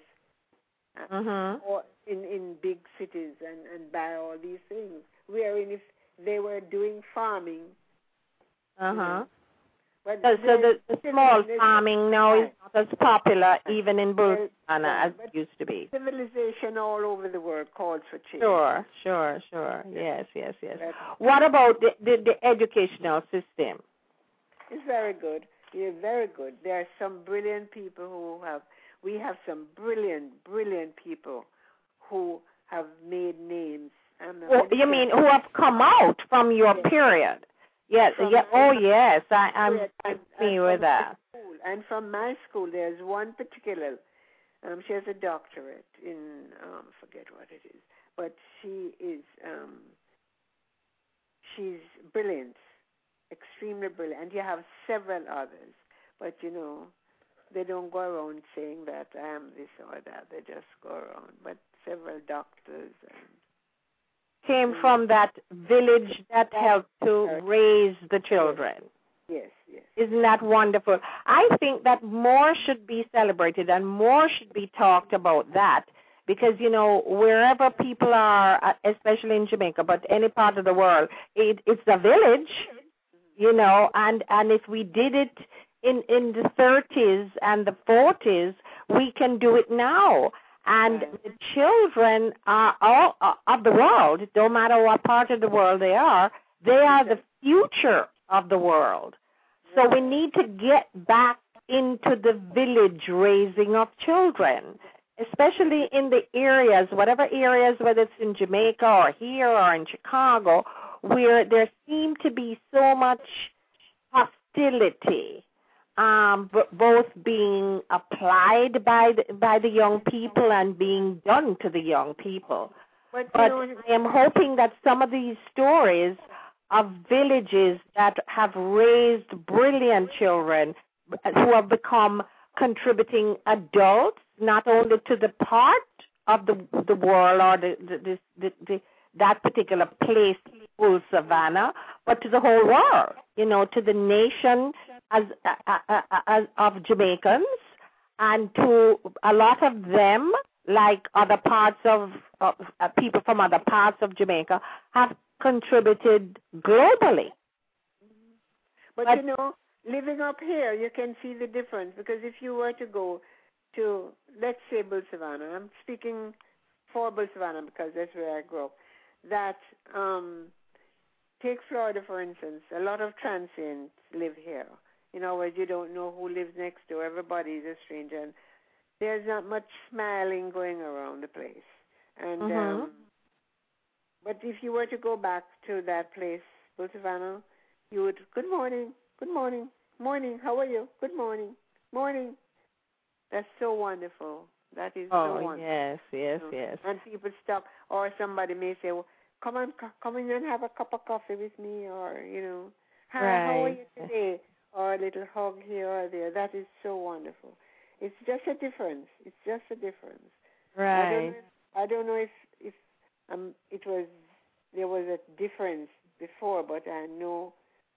mm-hmm. or in, in big cities and, and buy all these things. Wherein if they were doing farming, uh-huh. you know, But so, so the, the small farming now right. is not as popular even in Bull Savannah yeah, as it used to be. Civilization all over the world calls for change. Sure, sure, sure. Yes, yes, yes. But what about the, the, the educational system? It's very good. It's very good. There are some brilliant people who have, we have some brilliant, brilliant people who have made names. Oh, you mean who have come out from your yes. period? Yes, yeah, oh yes, I, I'm familiar with that. School, and from my school, there's one particular, um, she has a doctorate in, um, forget what it is, but she is, um, she's brilliant, extremely brilliant, and you have several others, but you know, they don't go around saying that I am this or that, they just go around, but several doctors and came from that village that helped to raise the children. Yes, yes. Isn't that wonderful? I think that more should be celebrated and more should be talked about that because, you know, wherever people are, especially in Jamaica, but any part of the world, it, it's a village, you know, and, and if we did it in, in the thirties and the forties, we can do it now. And the children are all uh, of the world, no matter what part of the world they are, they are the future of the world. So we need to get back into the village raising of children. especially in the areas, whatever areas, whether it's in Jamaica or here or in Chicago, where there seem to be so much hostility, um, b- both being applied by the, by the young people and being done to the young people. But, But you know, I am hoping that some of these stories of villages that have raised brilliant children who have become contributing adults, not only to the part of the the world or the, the, the, the, the that particular place, Bull Savannah, but to the whole world, you know, to the nation as, uh, as of Jamaicans, and to a lot of them, like other parts of, of uh, people from other parts of Jamaica, have contributed globally. but, but you know, living up here, you can see the difference, because if you were to go to, let's say, Bull Savannah, I'm speaking for Bull Savannah because that's where I grew up, that um, take Florida, for instance, a lot of transients live here. In other words, you don't know who lives next door. Everybody is a stranger. And there's not much smiling going around the place. And mm-hmm. um, but if you were to go back to that place, Bull Savannah, you would, good morning, good morning, morning, how are you? Good morning, morning. That's so wonderful. That is oh, so wonderful. yes, yes, you know? yes. And people stop, or somebody may say, well, come on, come in and have a cup of coffee with me, or, you know, hi, right. how are you today? Or a little hug here or there. That is so wonderful. It's just a difference. It's just a difference. Right. I don't know, I don't know if, if um, it was, there was a difference before, but I know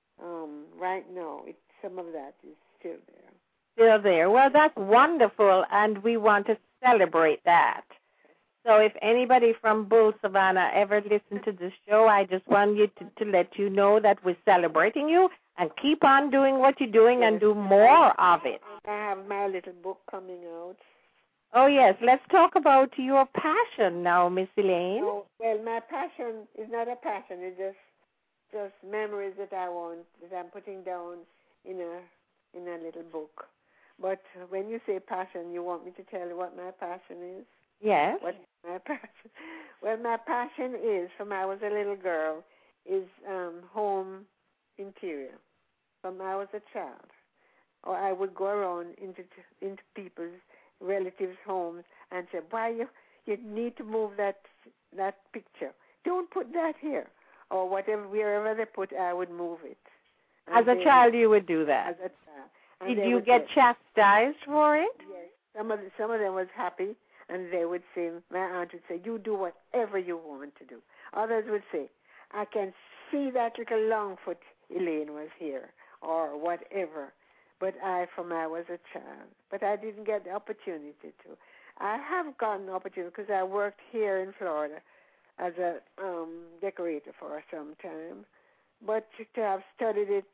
um, right now it, some of that is still there. Still there. Well, that's wonderful, and we want to celebrate that. So if anybody from Bull Savannah ever listened to this show, I just want you to, to let you know that we're celebrating you, and keep on doing what you're doing, yes, and do more of it. I have my little book coming out. Oh, yes. Let's talk about your passion now, Miss Elaine. Oh, well, my passion is not a passion. It's just just memories that I want, that I'm putting down in a in a little book. But when you say passion, you want me to tell you what my passion is? Yes. What my passion? Well, my passion is, from I was a little girl, is um, home interior. From I was a child, or I would go around into into people's relatives' homes and say, "Why you you need to move that that picture? Don't put that here." Or whatever, wherever they put, I would move it. And as a child, you would do that. As a child. And Did you get say, chastised for it? Yes. Some of the, some of them was happy, and they would say, my aunt would say, "You do whatever you want to do." Others would say, "I can see that little Longfoot Elaine was here," or whatever. But I, from I was a child, but I didn't get the opportunity to. I have gotten opportunity because I worked here in Florida as a um, decorator for some time, but to have studied it,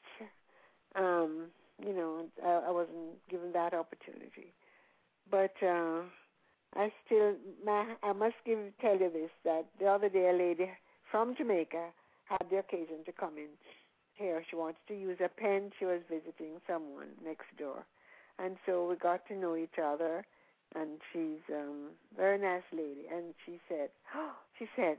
um, you know, I, I wasn't given that opportunity. But uh, I still, my, I must give tell you this, that the other day a lady from Jamaica had the occasion to come in here. She wanted to use a pen. She was visiting someone next door. And so we got to know each other. And she's um, a very nice lady. And she said, oh, she said,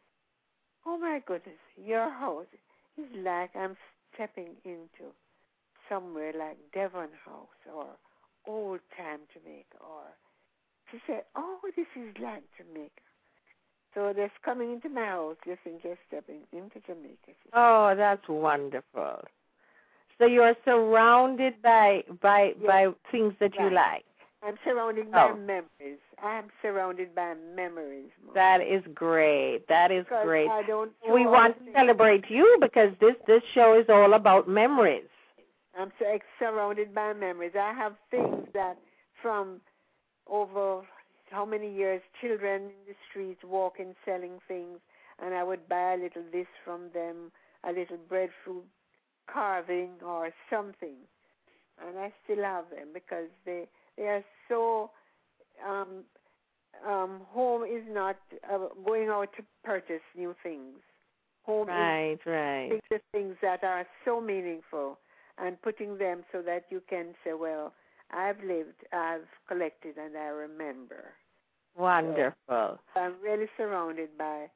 "Oh, my goodness, your house is like I'm stepping into somewhere like Devon House or old-time Jamaica." Or she said, "Oh, this is like Jamaica." So that's coming into my house. You think you're stepping into Jamaica. Oh, that's wonderful. So you're surrounded by by yes. by things that right. you like. I'm surrounded oh. by memories. I'm surrounded by memories. Mom. That is great. That is because great. I don't We want to celebrate you because this, this show is all about memories. I'm so surrounded by memories. I have things that from over how many years, children in the streets walking, selling things, and I would buy a little this from them, a little breadfruit carving or something. And I still have them because they they are so, um, um, home is not uh, going out to purchase new things. Home right, is right. the things that are so meaningful and putting them so that you can say, well, I've lived, I've collected, and I remember. Wonderful. So I'm really surrounded by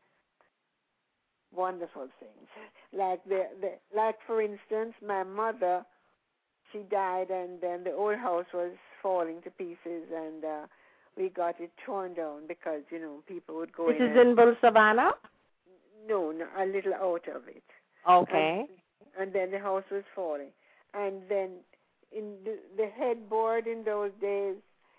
wonderful things. Like the, the like for instance, my mother, she died, and then the old house was falling to pieces, and uh, we got it torn down because you know people would go this in. This is in Bull Savannah? No, no, a little out of it. Okay. And, and then the house was falling, and then in the, the headboard in those days,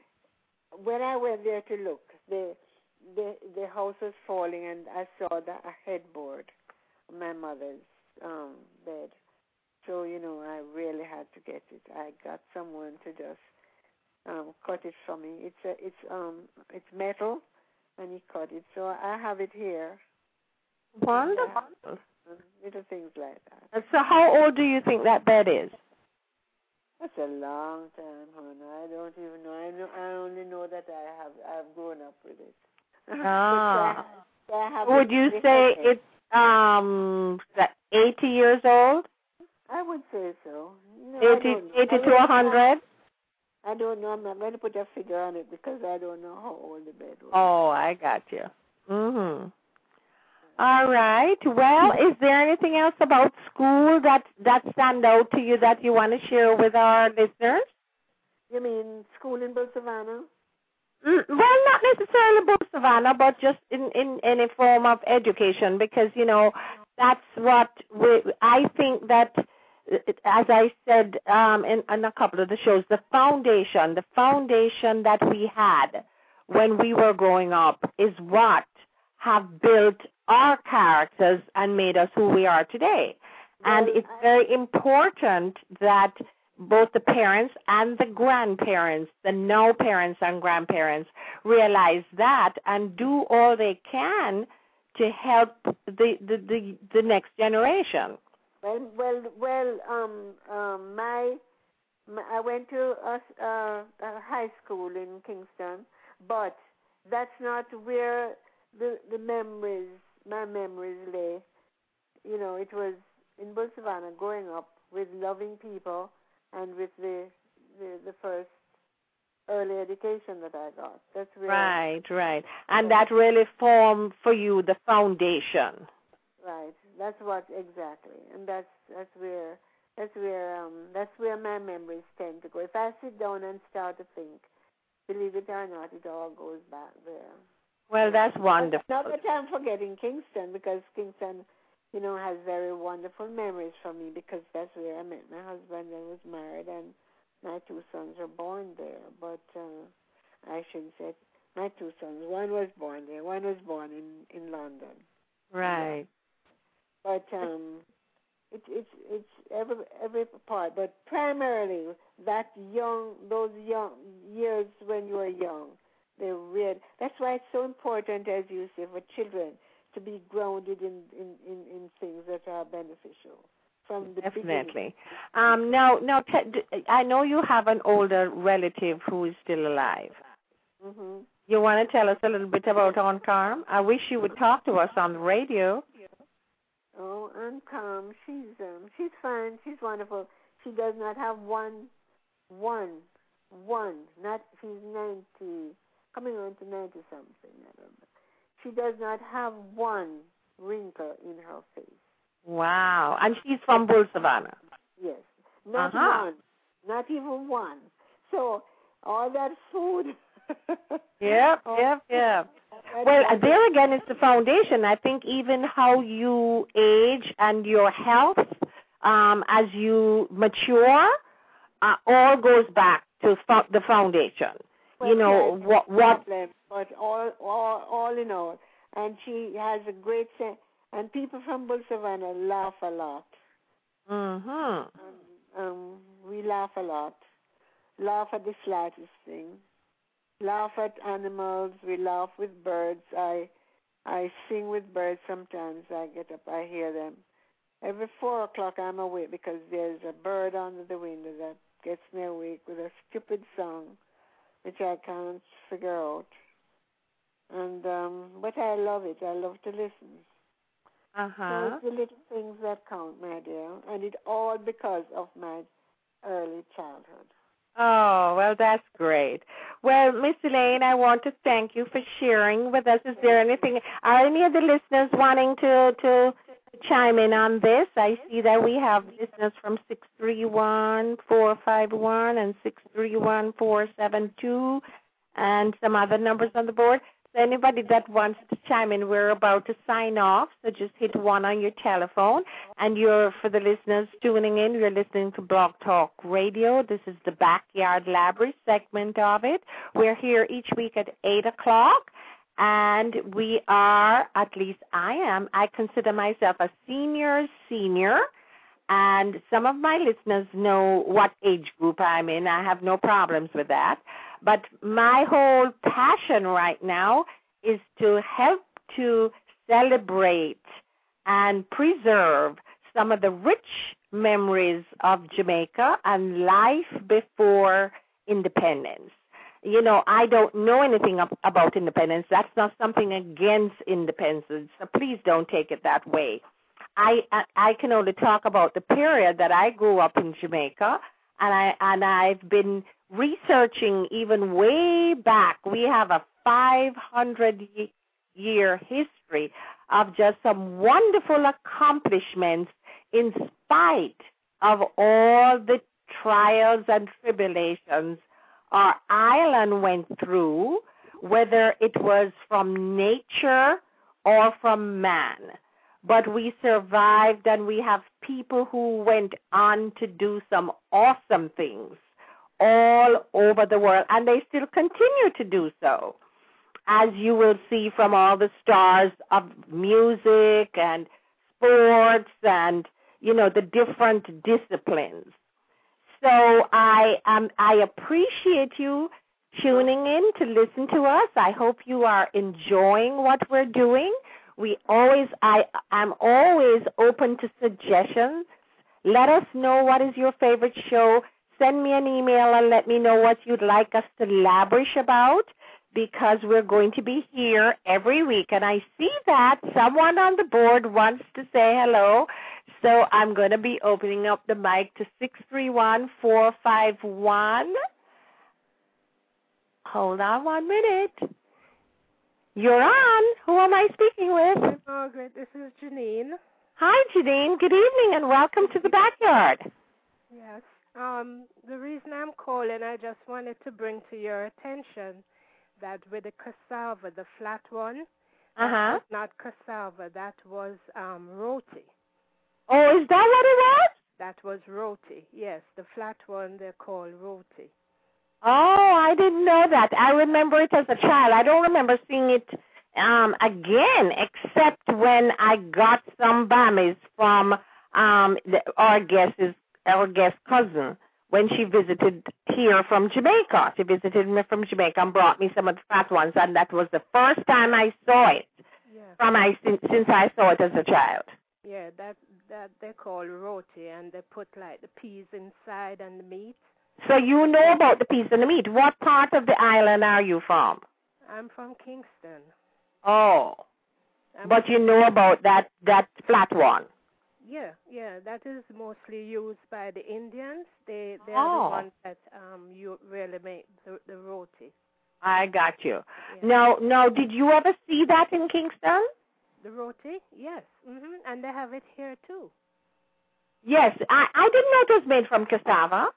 when I went there to look, the the the house was falling, and I saw the a headboard on my mother's um, bed. So you know, I really had to get it. I got someone to just um, cut it for me. It's a, it's um it's metal, and he cut it. So I have it here. Wonderful. Uh, little things like that. So how old do you think that bed is? That's a long time, hon. I don't even know. I know. I only know that I have. I've grown up with it. Ah. so I, so I have Would you say it's um eighty years old? I would say so. No, eighty, eighty to a hundred? I don't know. I'm not going to put a figure on it because I don't know how old the bed was. Oh, I got you. Mhm. All right. Well, is there anything else about school that that stand out to you that you want to share with our listeners? You mean school in Bull Savannah? Mm, well, not necessarily Bull Savannah, but just in, in any form of education, because, you know, that's what we, I think that, as I said um, in, in a couple of the shows, the foundation, the foundation that we had when we were growing up is what have built our characters and made us who we are today. And Well, it's very important that both the parents and the grandparents, the now parents and grandparents, realize that and do all they can to help the the, the, the next generation. Well, well, well. Um, um, my, my I went to a, a, a high school in Kingston, but that's not where the the memories, my memories lay. You know, it was in Bull Savannah, growing up with loving people and with the the, the first early education that I got. That's where. Right, right, and that really formed for you the foundation. Right. That's what exactly, and that's that's where that's where um that's where my memories tend to go. If I sit down and start to think, believe it or not, it all goes back there. Well, that's wonderful. Not that I'm forgetting Kingston, because Kingston, you know, has very wonderful memories for me, because that's where I met my husband and was married, and my two sons were born there. But uh, I shouldn't say my two sons. One was born there. One was born in in London. Right. But um, it's it's it's every every part, but primarily that young those young years when you are young, they're real. That's why it's so important, as you say, for children to be grounded in in, in, in things that are beneficial from the Definitely. beginning. Um, now, now, t- I know you have an older relative who is still alive. Mm-hmm. You want to tell us a little bit about Aunt Carm? I wish you would talk to us on the radio. Oh, Aunt Carm, she's um, she's fine. She's wonderful. She does not have one, one, one. Not she's ninety, coming on to ninety something. I don't know. She does not have one wrinkle in her face. Wow, and she's from Bull Savannah. Yes, not uh-huh. one, not even one. So all that food. Yep, yep, yep. Well, there again is the foundation. I think even how you age and your health um, as you mature uh, all goes back to fo- the foundation. Well, you know, yes, what... what problem, but all, all, all in all, and she has a great sense, and people from Bull Savannah laugh a lot. Mm-hmm. Um, um, we laugh a lot. Laugh at the slightest thing. Laugh at animals. We laugh with birds. I I sing with birds sometimes. I get up, I hear them. Every four o'clock I'm awake because there's a bird under the window that gets me awake with a stupid song which I can't figure out. And um, but I love it. I love to listen. Uh-huh. So it's the little things that count, my dear. And it all because of my early childhood. Oh, well, that's great. Well, Miss Elaine, I want to thank you for sharing with us. Is there anything, are any of the listeners wanting to, to chime in on this? I see that we have listeners from six three one, four five one and six three one, four seven two and some other numbers on the board. So anybody that wants to chime in, we're about to sign off, so just hit one on your telephone. And you're, for the listeners tuning in, you're listening to Blog Talk Radio. This is the Backyard Library segment of it. We're here each week at eight o'clock, and we are, at least I am, I consider myself a senior senior, and some of my listeners know what age group I'm in. I have no problems with that. But my whole passion right now is to help to celebrate and preserve some of the rich memories of Jamaica and life before independence. You know, I don't know anything about independence. That's not something against independence, so please don't take it that way. I I can only talk about the period that I grew up in Jamaica, and I and I've been researching even way back. We have a five hundred year history of just some wonderful accomplishments in spite of all the trials and tribulations our island went through, whether it was from nature or from man. But we survived, and we have people who went on to do some awesome things all over the world, and they still continue to do so, as you will see from all the stars of music and sports and, you know, the different disciplines. So I um, I appreciate you tuning in to listen to us. I hope you are enjoying what we're doing. We always, I, I'm always open to suggestions. Let us know what is your favorite show. Send me an email and let me know what you'd like us to lavish about, because we're going to be here every week. And I see that someone on the board wants to say hello, so I'm going to be opening up the mic to six three one, four five one. Hold on one minute. You're on. Who am I speaking with? Hi, Margaret. This is Janine. Hi, Janine. Good evening and welcome to the backyard. Yes. Um, the reason I'm calling, I just wanted to bring to your attention that with the cassava, the flat one, uh-huh. that was not cassava, that was um, roti. Oh, is that what it was? That was roti, yes. The flat one they call roti. Oh, I didn't know that. I remember it as a child. I don't remember seeing it um, again, except when I got some bammies from um, the, our guest's our guest cousin when she visited here from Jamaica. She visited me from Jamaica and brought me some of the fat ones, and that was the first time I saw it. Yeah. From I since, since I saw it as a child. Yeah, that that they call roti, and they put like the peas inside and the meat. So you know about the peas and the meat. What part of the island are you from? I'm from Kingston. Oh, I'm but you know about that, that flat one. Yeah, yeah, that is mostly used by the Indians. They they Oh. are the ones that um you really make the, the roti. I got you. Yeah. Now, now, did you ever see that in Kingston? The roti, yes, mhm, and they have it here too. Yes, I, I didn't know it was made from cassava.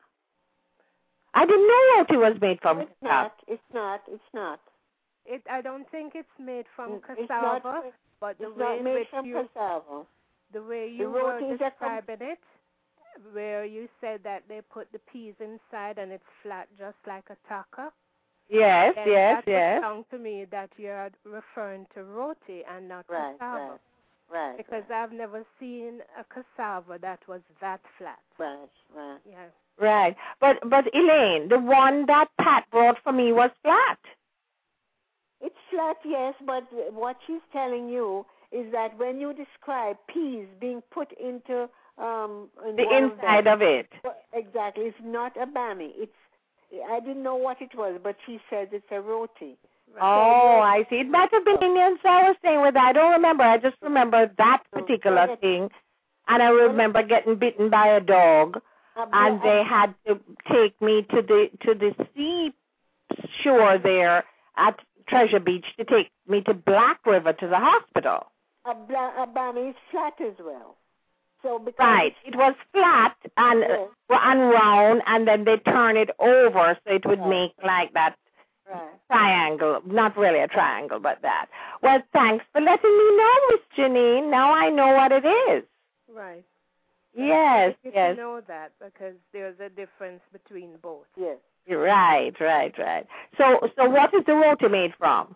I didn't know roti was made from It's cassava. not. It's not. It's not. It I don't think it's made from It's cassava, not, but the it's way not in made which from you cassava. the way The you were rotis are from- describing it, where you said that they put the peas inside and it's flat, just like a taco. Yes, And yes, that yes. would sound to me that you're referring to roti and not Right, cassava. right, right. Because right, I've never seen a cassava that was that flat. right, right. Yeah. Right. But, but Elaine, the one that Pat brought for me was flat. It's flat, yes, but what she's telling you is that when you describe peas being put into um in The one inside them, of it. exactly, it's not a bammy. It's I didn't know what it was, but she says it's a roti. Oh, I see. It might have been Indian, so I was saying with that. I don't remember. I just remember that particular thing, and I remember getting bitten by a dog A bla- and they had to take me to the to the sea shore there at Treasure Beach to take me to Black River to the hospital. A, bla- a Bama is flat as well. So because Right. It was flat and Yes. uh, and round, and then they turn it over so it would Right. make like that right. triangle. Not really a triangle, but that. Well, thanks for letting me know, Miss Janine. Now I know what it is. Right. Yes, You yes. know that because there's a difference between both. Yes. Right, right, right. So, so what is the roti made from?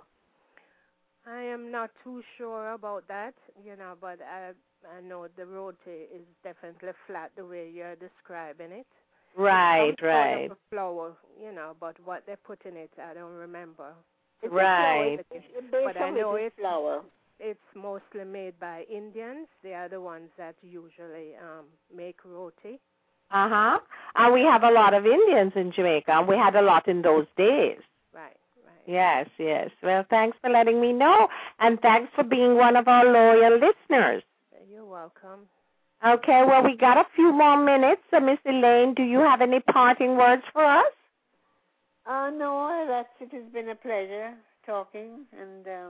I am not too sure about that, you know, but I I know the roti is definitely flat the way you're describing it. Right, Some sort right, of a flour, you know, but what they put in it, I don't remember. It's right. A flour. It's, the base But I of know it is it- flour. It's mostly made by Indians. They are the ones that usually um, make roti. Uh huh. And we have a lot of Indians in Jamaica, and we had a lot in those days. Right, right. Yes, yes. Well, thanks for letting me know, and thanks for being one of our loyal listeners. You're welcome. Okay, well, we got a few more minutes. So, Miss Elaine, do you have any parting words for us? Uh, no, that's, it has been a pleasure talking, and um,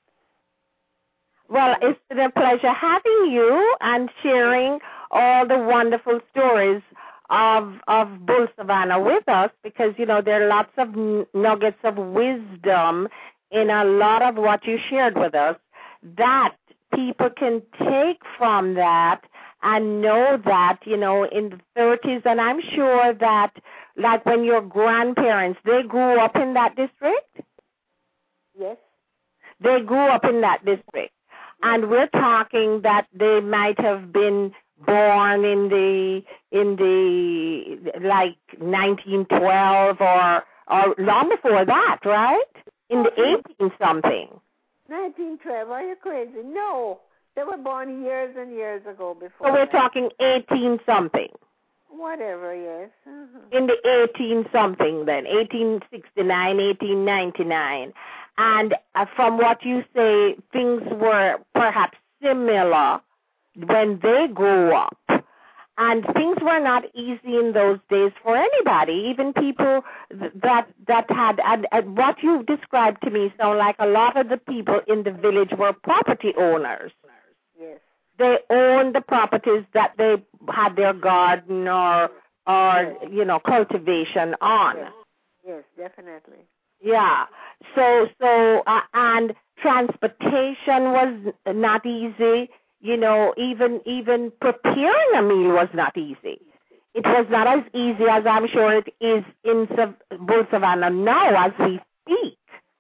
Well, it's been a pleasure having you and sharing all the wonderful stories of of Bull Savannah with us, because, you know, there are lots of n- nuggets of wisdom in a lot of what you shared with us that people can take from that and know that, you know, in the thirties, and I'm sure that, like when your grandparents, they grew up in that district? yes, They grew up in that district. And we're talking that they might have been born in the in the like nineteen twelve or or long before that, right? In the eighteen something. nineteen twelve. Are you crazy? No, they were born years and years ago before. So we're that. talking eighteen something. Whatever, yes. Uh-huh. In the eighteen something then, eighteen sixty-nine, eighteen ninety-nine. And uh, from what you say, things were perhaps similar when they grew up. And things were not easy in those days for anybody, even people th- that that had, and, and what you described to me sound like a lot of the people in the village were property owners. Yes. They owned the properties that they had their garden or, or you know, cultivation on. Yes, yes, definitely. Yeah. So, so, uh, and transportation was not easy. You know, even even preparing a meal was not easy. It was not as easy as I'm sure it is in Sav- Bull Savannah now as we speak.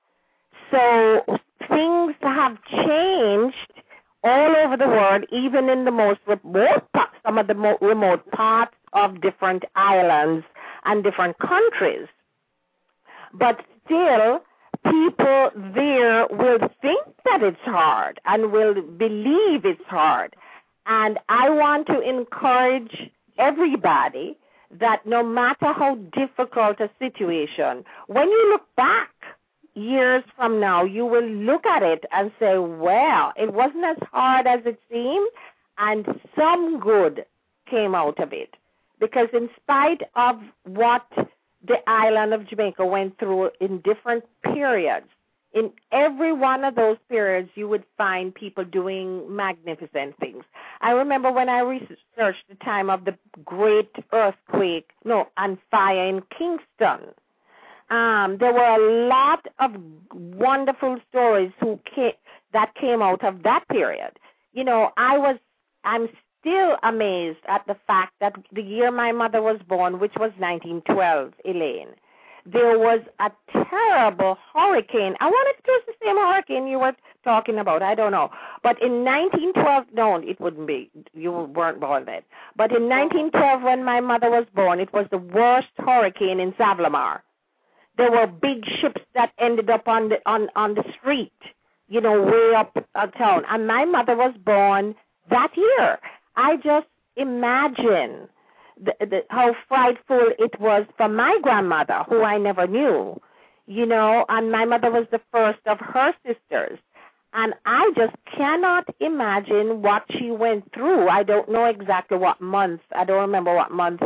So things have changed all over the world, even in the most remote, pa- some of the mo- remote parts of different islands and different countries. But still, people there will think that it's hard and will believe it's hard. And I want to encourage everybody that no matter how difficult a situation, when you look back years from now, you will look at it and say, well, it wasn't as hard as it seemed, and some good came out of it. Because in spite of what the island of Jamaica went through in different periods, in every one of those periods, you would find people doing magnificent things. I remember when I researched the time of the great earthquake, no, and fire in Kingston. Um, there were a lot of wonderful stories who came, that came out of that period. You know, I was, I'm still amazed at the fact that the year my mother was born, which was nineteen twelve, Elaine, there was a terrible hurricane. I wonder if it was the same hurricane you were talking about. I don't know. But in nineteen twelve, no, it wouldn't be. You weren't born then. But in nineteen twelve, when my mother was born, it was the worst hurricane in Savlamar. There were big ships that ended up on the on, on the street, you know, way up uh, town. And my mother was born that year. I just imagine the, the, how frightful it was for my grandmother, who I never knew, you know, and my mother was the first of her sisters. And I just cannot imagine what she went through. I don't know exactly what month. I don't remember what month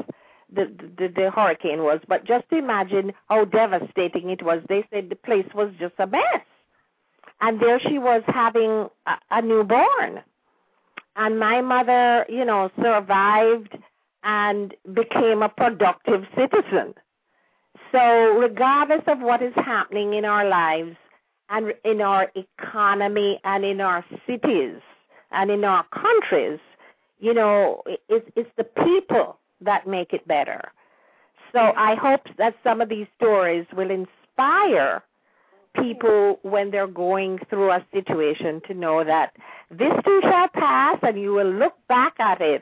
the, the, the hurricane was, but just imagine how devastating it was. They said the place was just a mess. And there she was having a, a newborn. And my mother, you know, survived and became a productive citizen. So regardless of what is happening in our lives and in our economy and in our cities and in our countries, you know, it's, it's the people that make it better. So I hope that some of these stories will inspire people when they're going through a situation to know that this too shall pass, and you will look back at it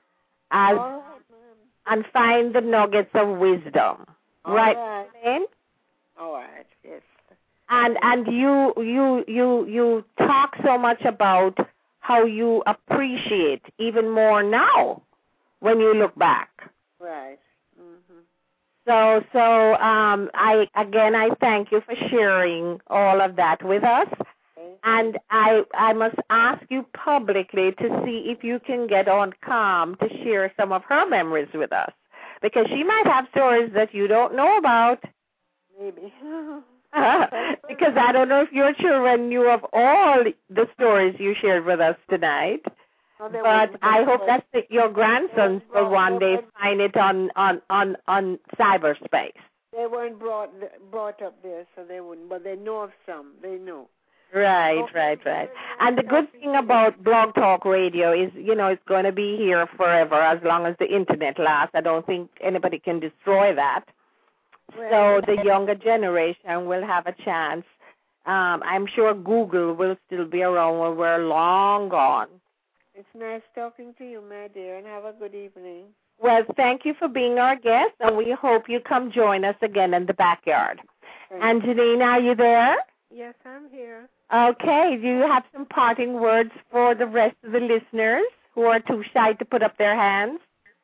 as right, and find the nuggets of wisdom. All right, right. All right, yes. And and you you you you talk so much about how you appreciate even more now when you look back. Right. Mm-hmm. So, so um, I again, I thank you for sharing all of that with us, and I I must ask you publicly to see if you can get on Calm to share some of her memories with us, because she might have stories that you don't know about. Maybe. Because I don't know if your children knew of all the stories you shared with us tonight. No, but I hope that the, your grandsons will one day find it on, on, on, on cyberspace. They weren't brought brought up there, so they wouldn't. But they know of some. They know. Right, right, right. And the good thing about Blog Talk Radio is, you know, it's going to be here forever as long as the Internet lasts. I don't think anybody can destroy that. So the younger generation will have a chance. Um, I'm sure Google will still be around when we're long gone. It's nice talking to you, my dear, and have a good evening. Well, thank you for being our guest, and we hope you come join us again in the backyard. Thank and Janine, are you there? Yes, I'm here. Okay. Do you have some parting words for the rest of the listeners who are too shy to put up their hands?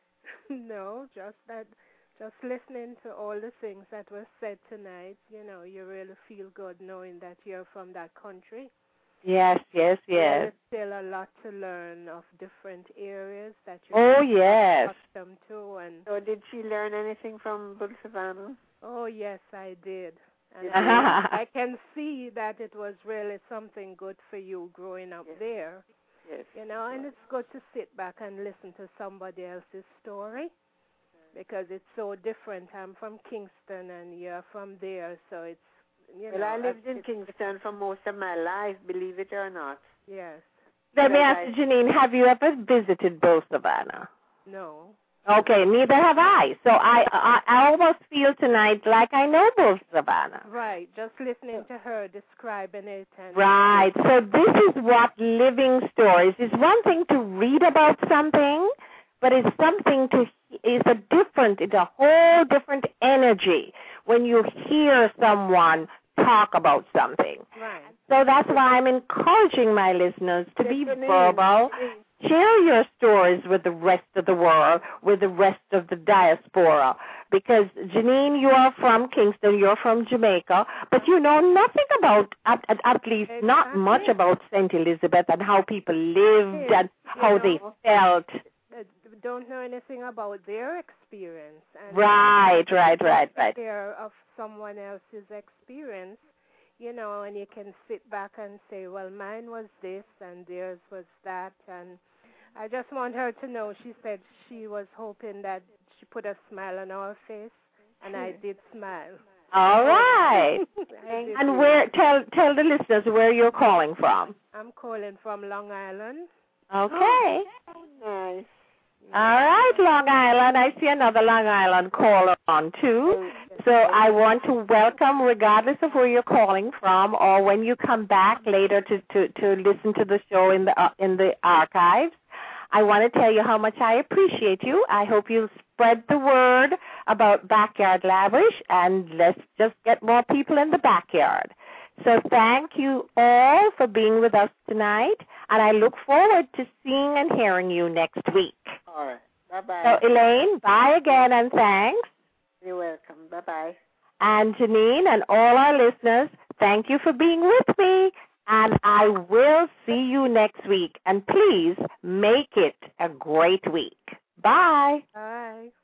No, just that, just listening to all the things that were said tonight, you know, you really feel good knowing that you're from that country. Yes, yes, yes. There's still a lot to learn of different areas that you're oh, yes. accustomed to. And so did she learn anything from Bull Savannah? Oh, yes, I did. And I can see that it was really something good for you growing up yes. there. Yes. You know, and it's good to sit back and listen to somebody else's story because it's so different. I'm from Kingston and you're from there, so it's, you know. Well, I lived in Kingston for most of my life, believe it or not. Yes. Let me ask you, Janine, have you ever visited Bull Savannah? No. Okay, neither have I. So I, I I almost feel tonight like I know Bull Savannah. Right, just listening to her describing it. And right, so this is what living stories is. One thing to read about something, but it's something to, it's a different, it's a whole different energy when you hear someone talk about something. Right. So that's why I'm encouraging my listeners to be verbal. Share your stories with the rest of the world, with the rest of the diaspora. Because, Janine, you are from Kingston, you're from Jamaica, but you know nothing about, at, at, at least exactly. not much about Saint Elizabeth and how people lived and how you know, they felt. Don't know anything about their experience. And right, right, right, right. Care of someone else's experience, you know, and you can sit back and say, well, mine was this and theirs was that. And I just want her to know, she said she was hoping that she put a smile on our face, and I did smile. All right. And where? Tell tell the listeners where you're calling from. I'm calling from Long Island. Okay. Oh, nice. All right, Long Island. I see another Long Island caller on, too. So I want to welcome, regardless of where you're calling from or when you come back later to, to, to listen to the show in the uh, in the archives, I want to tell you how much I appreciate you. I hope you spread the word about Backyard Lavish, and let's just get more people in the backyard. So thank you all for being with us tonight, and I look forward to seeing and hearing you next week. All right. Bye-bye. So, Elaine, bye again, and thanks. You're welcome. Bye-bye. And Janine and all our listeners, thank you for being with me, and I will see you next week. And please make it a great week. Bye. Bye.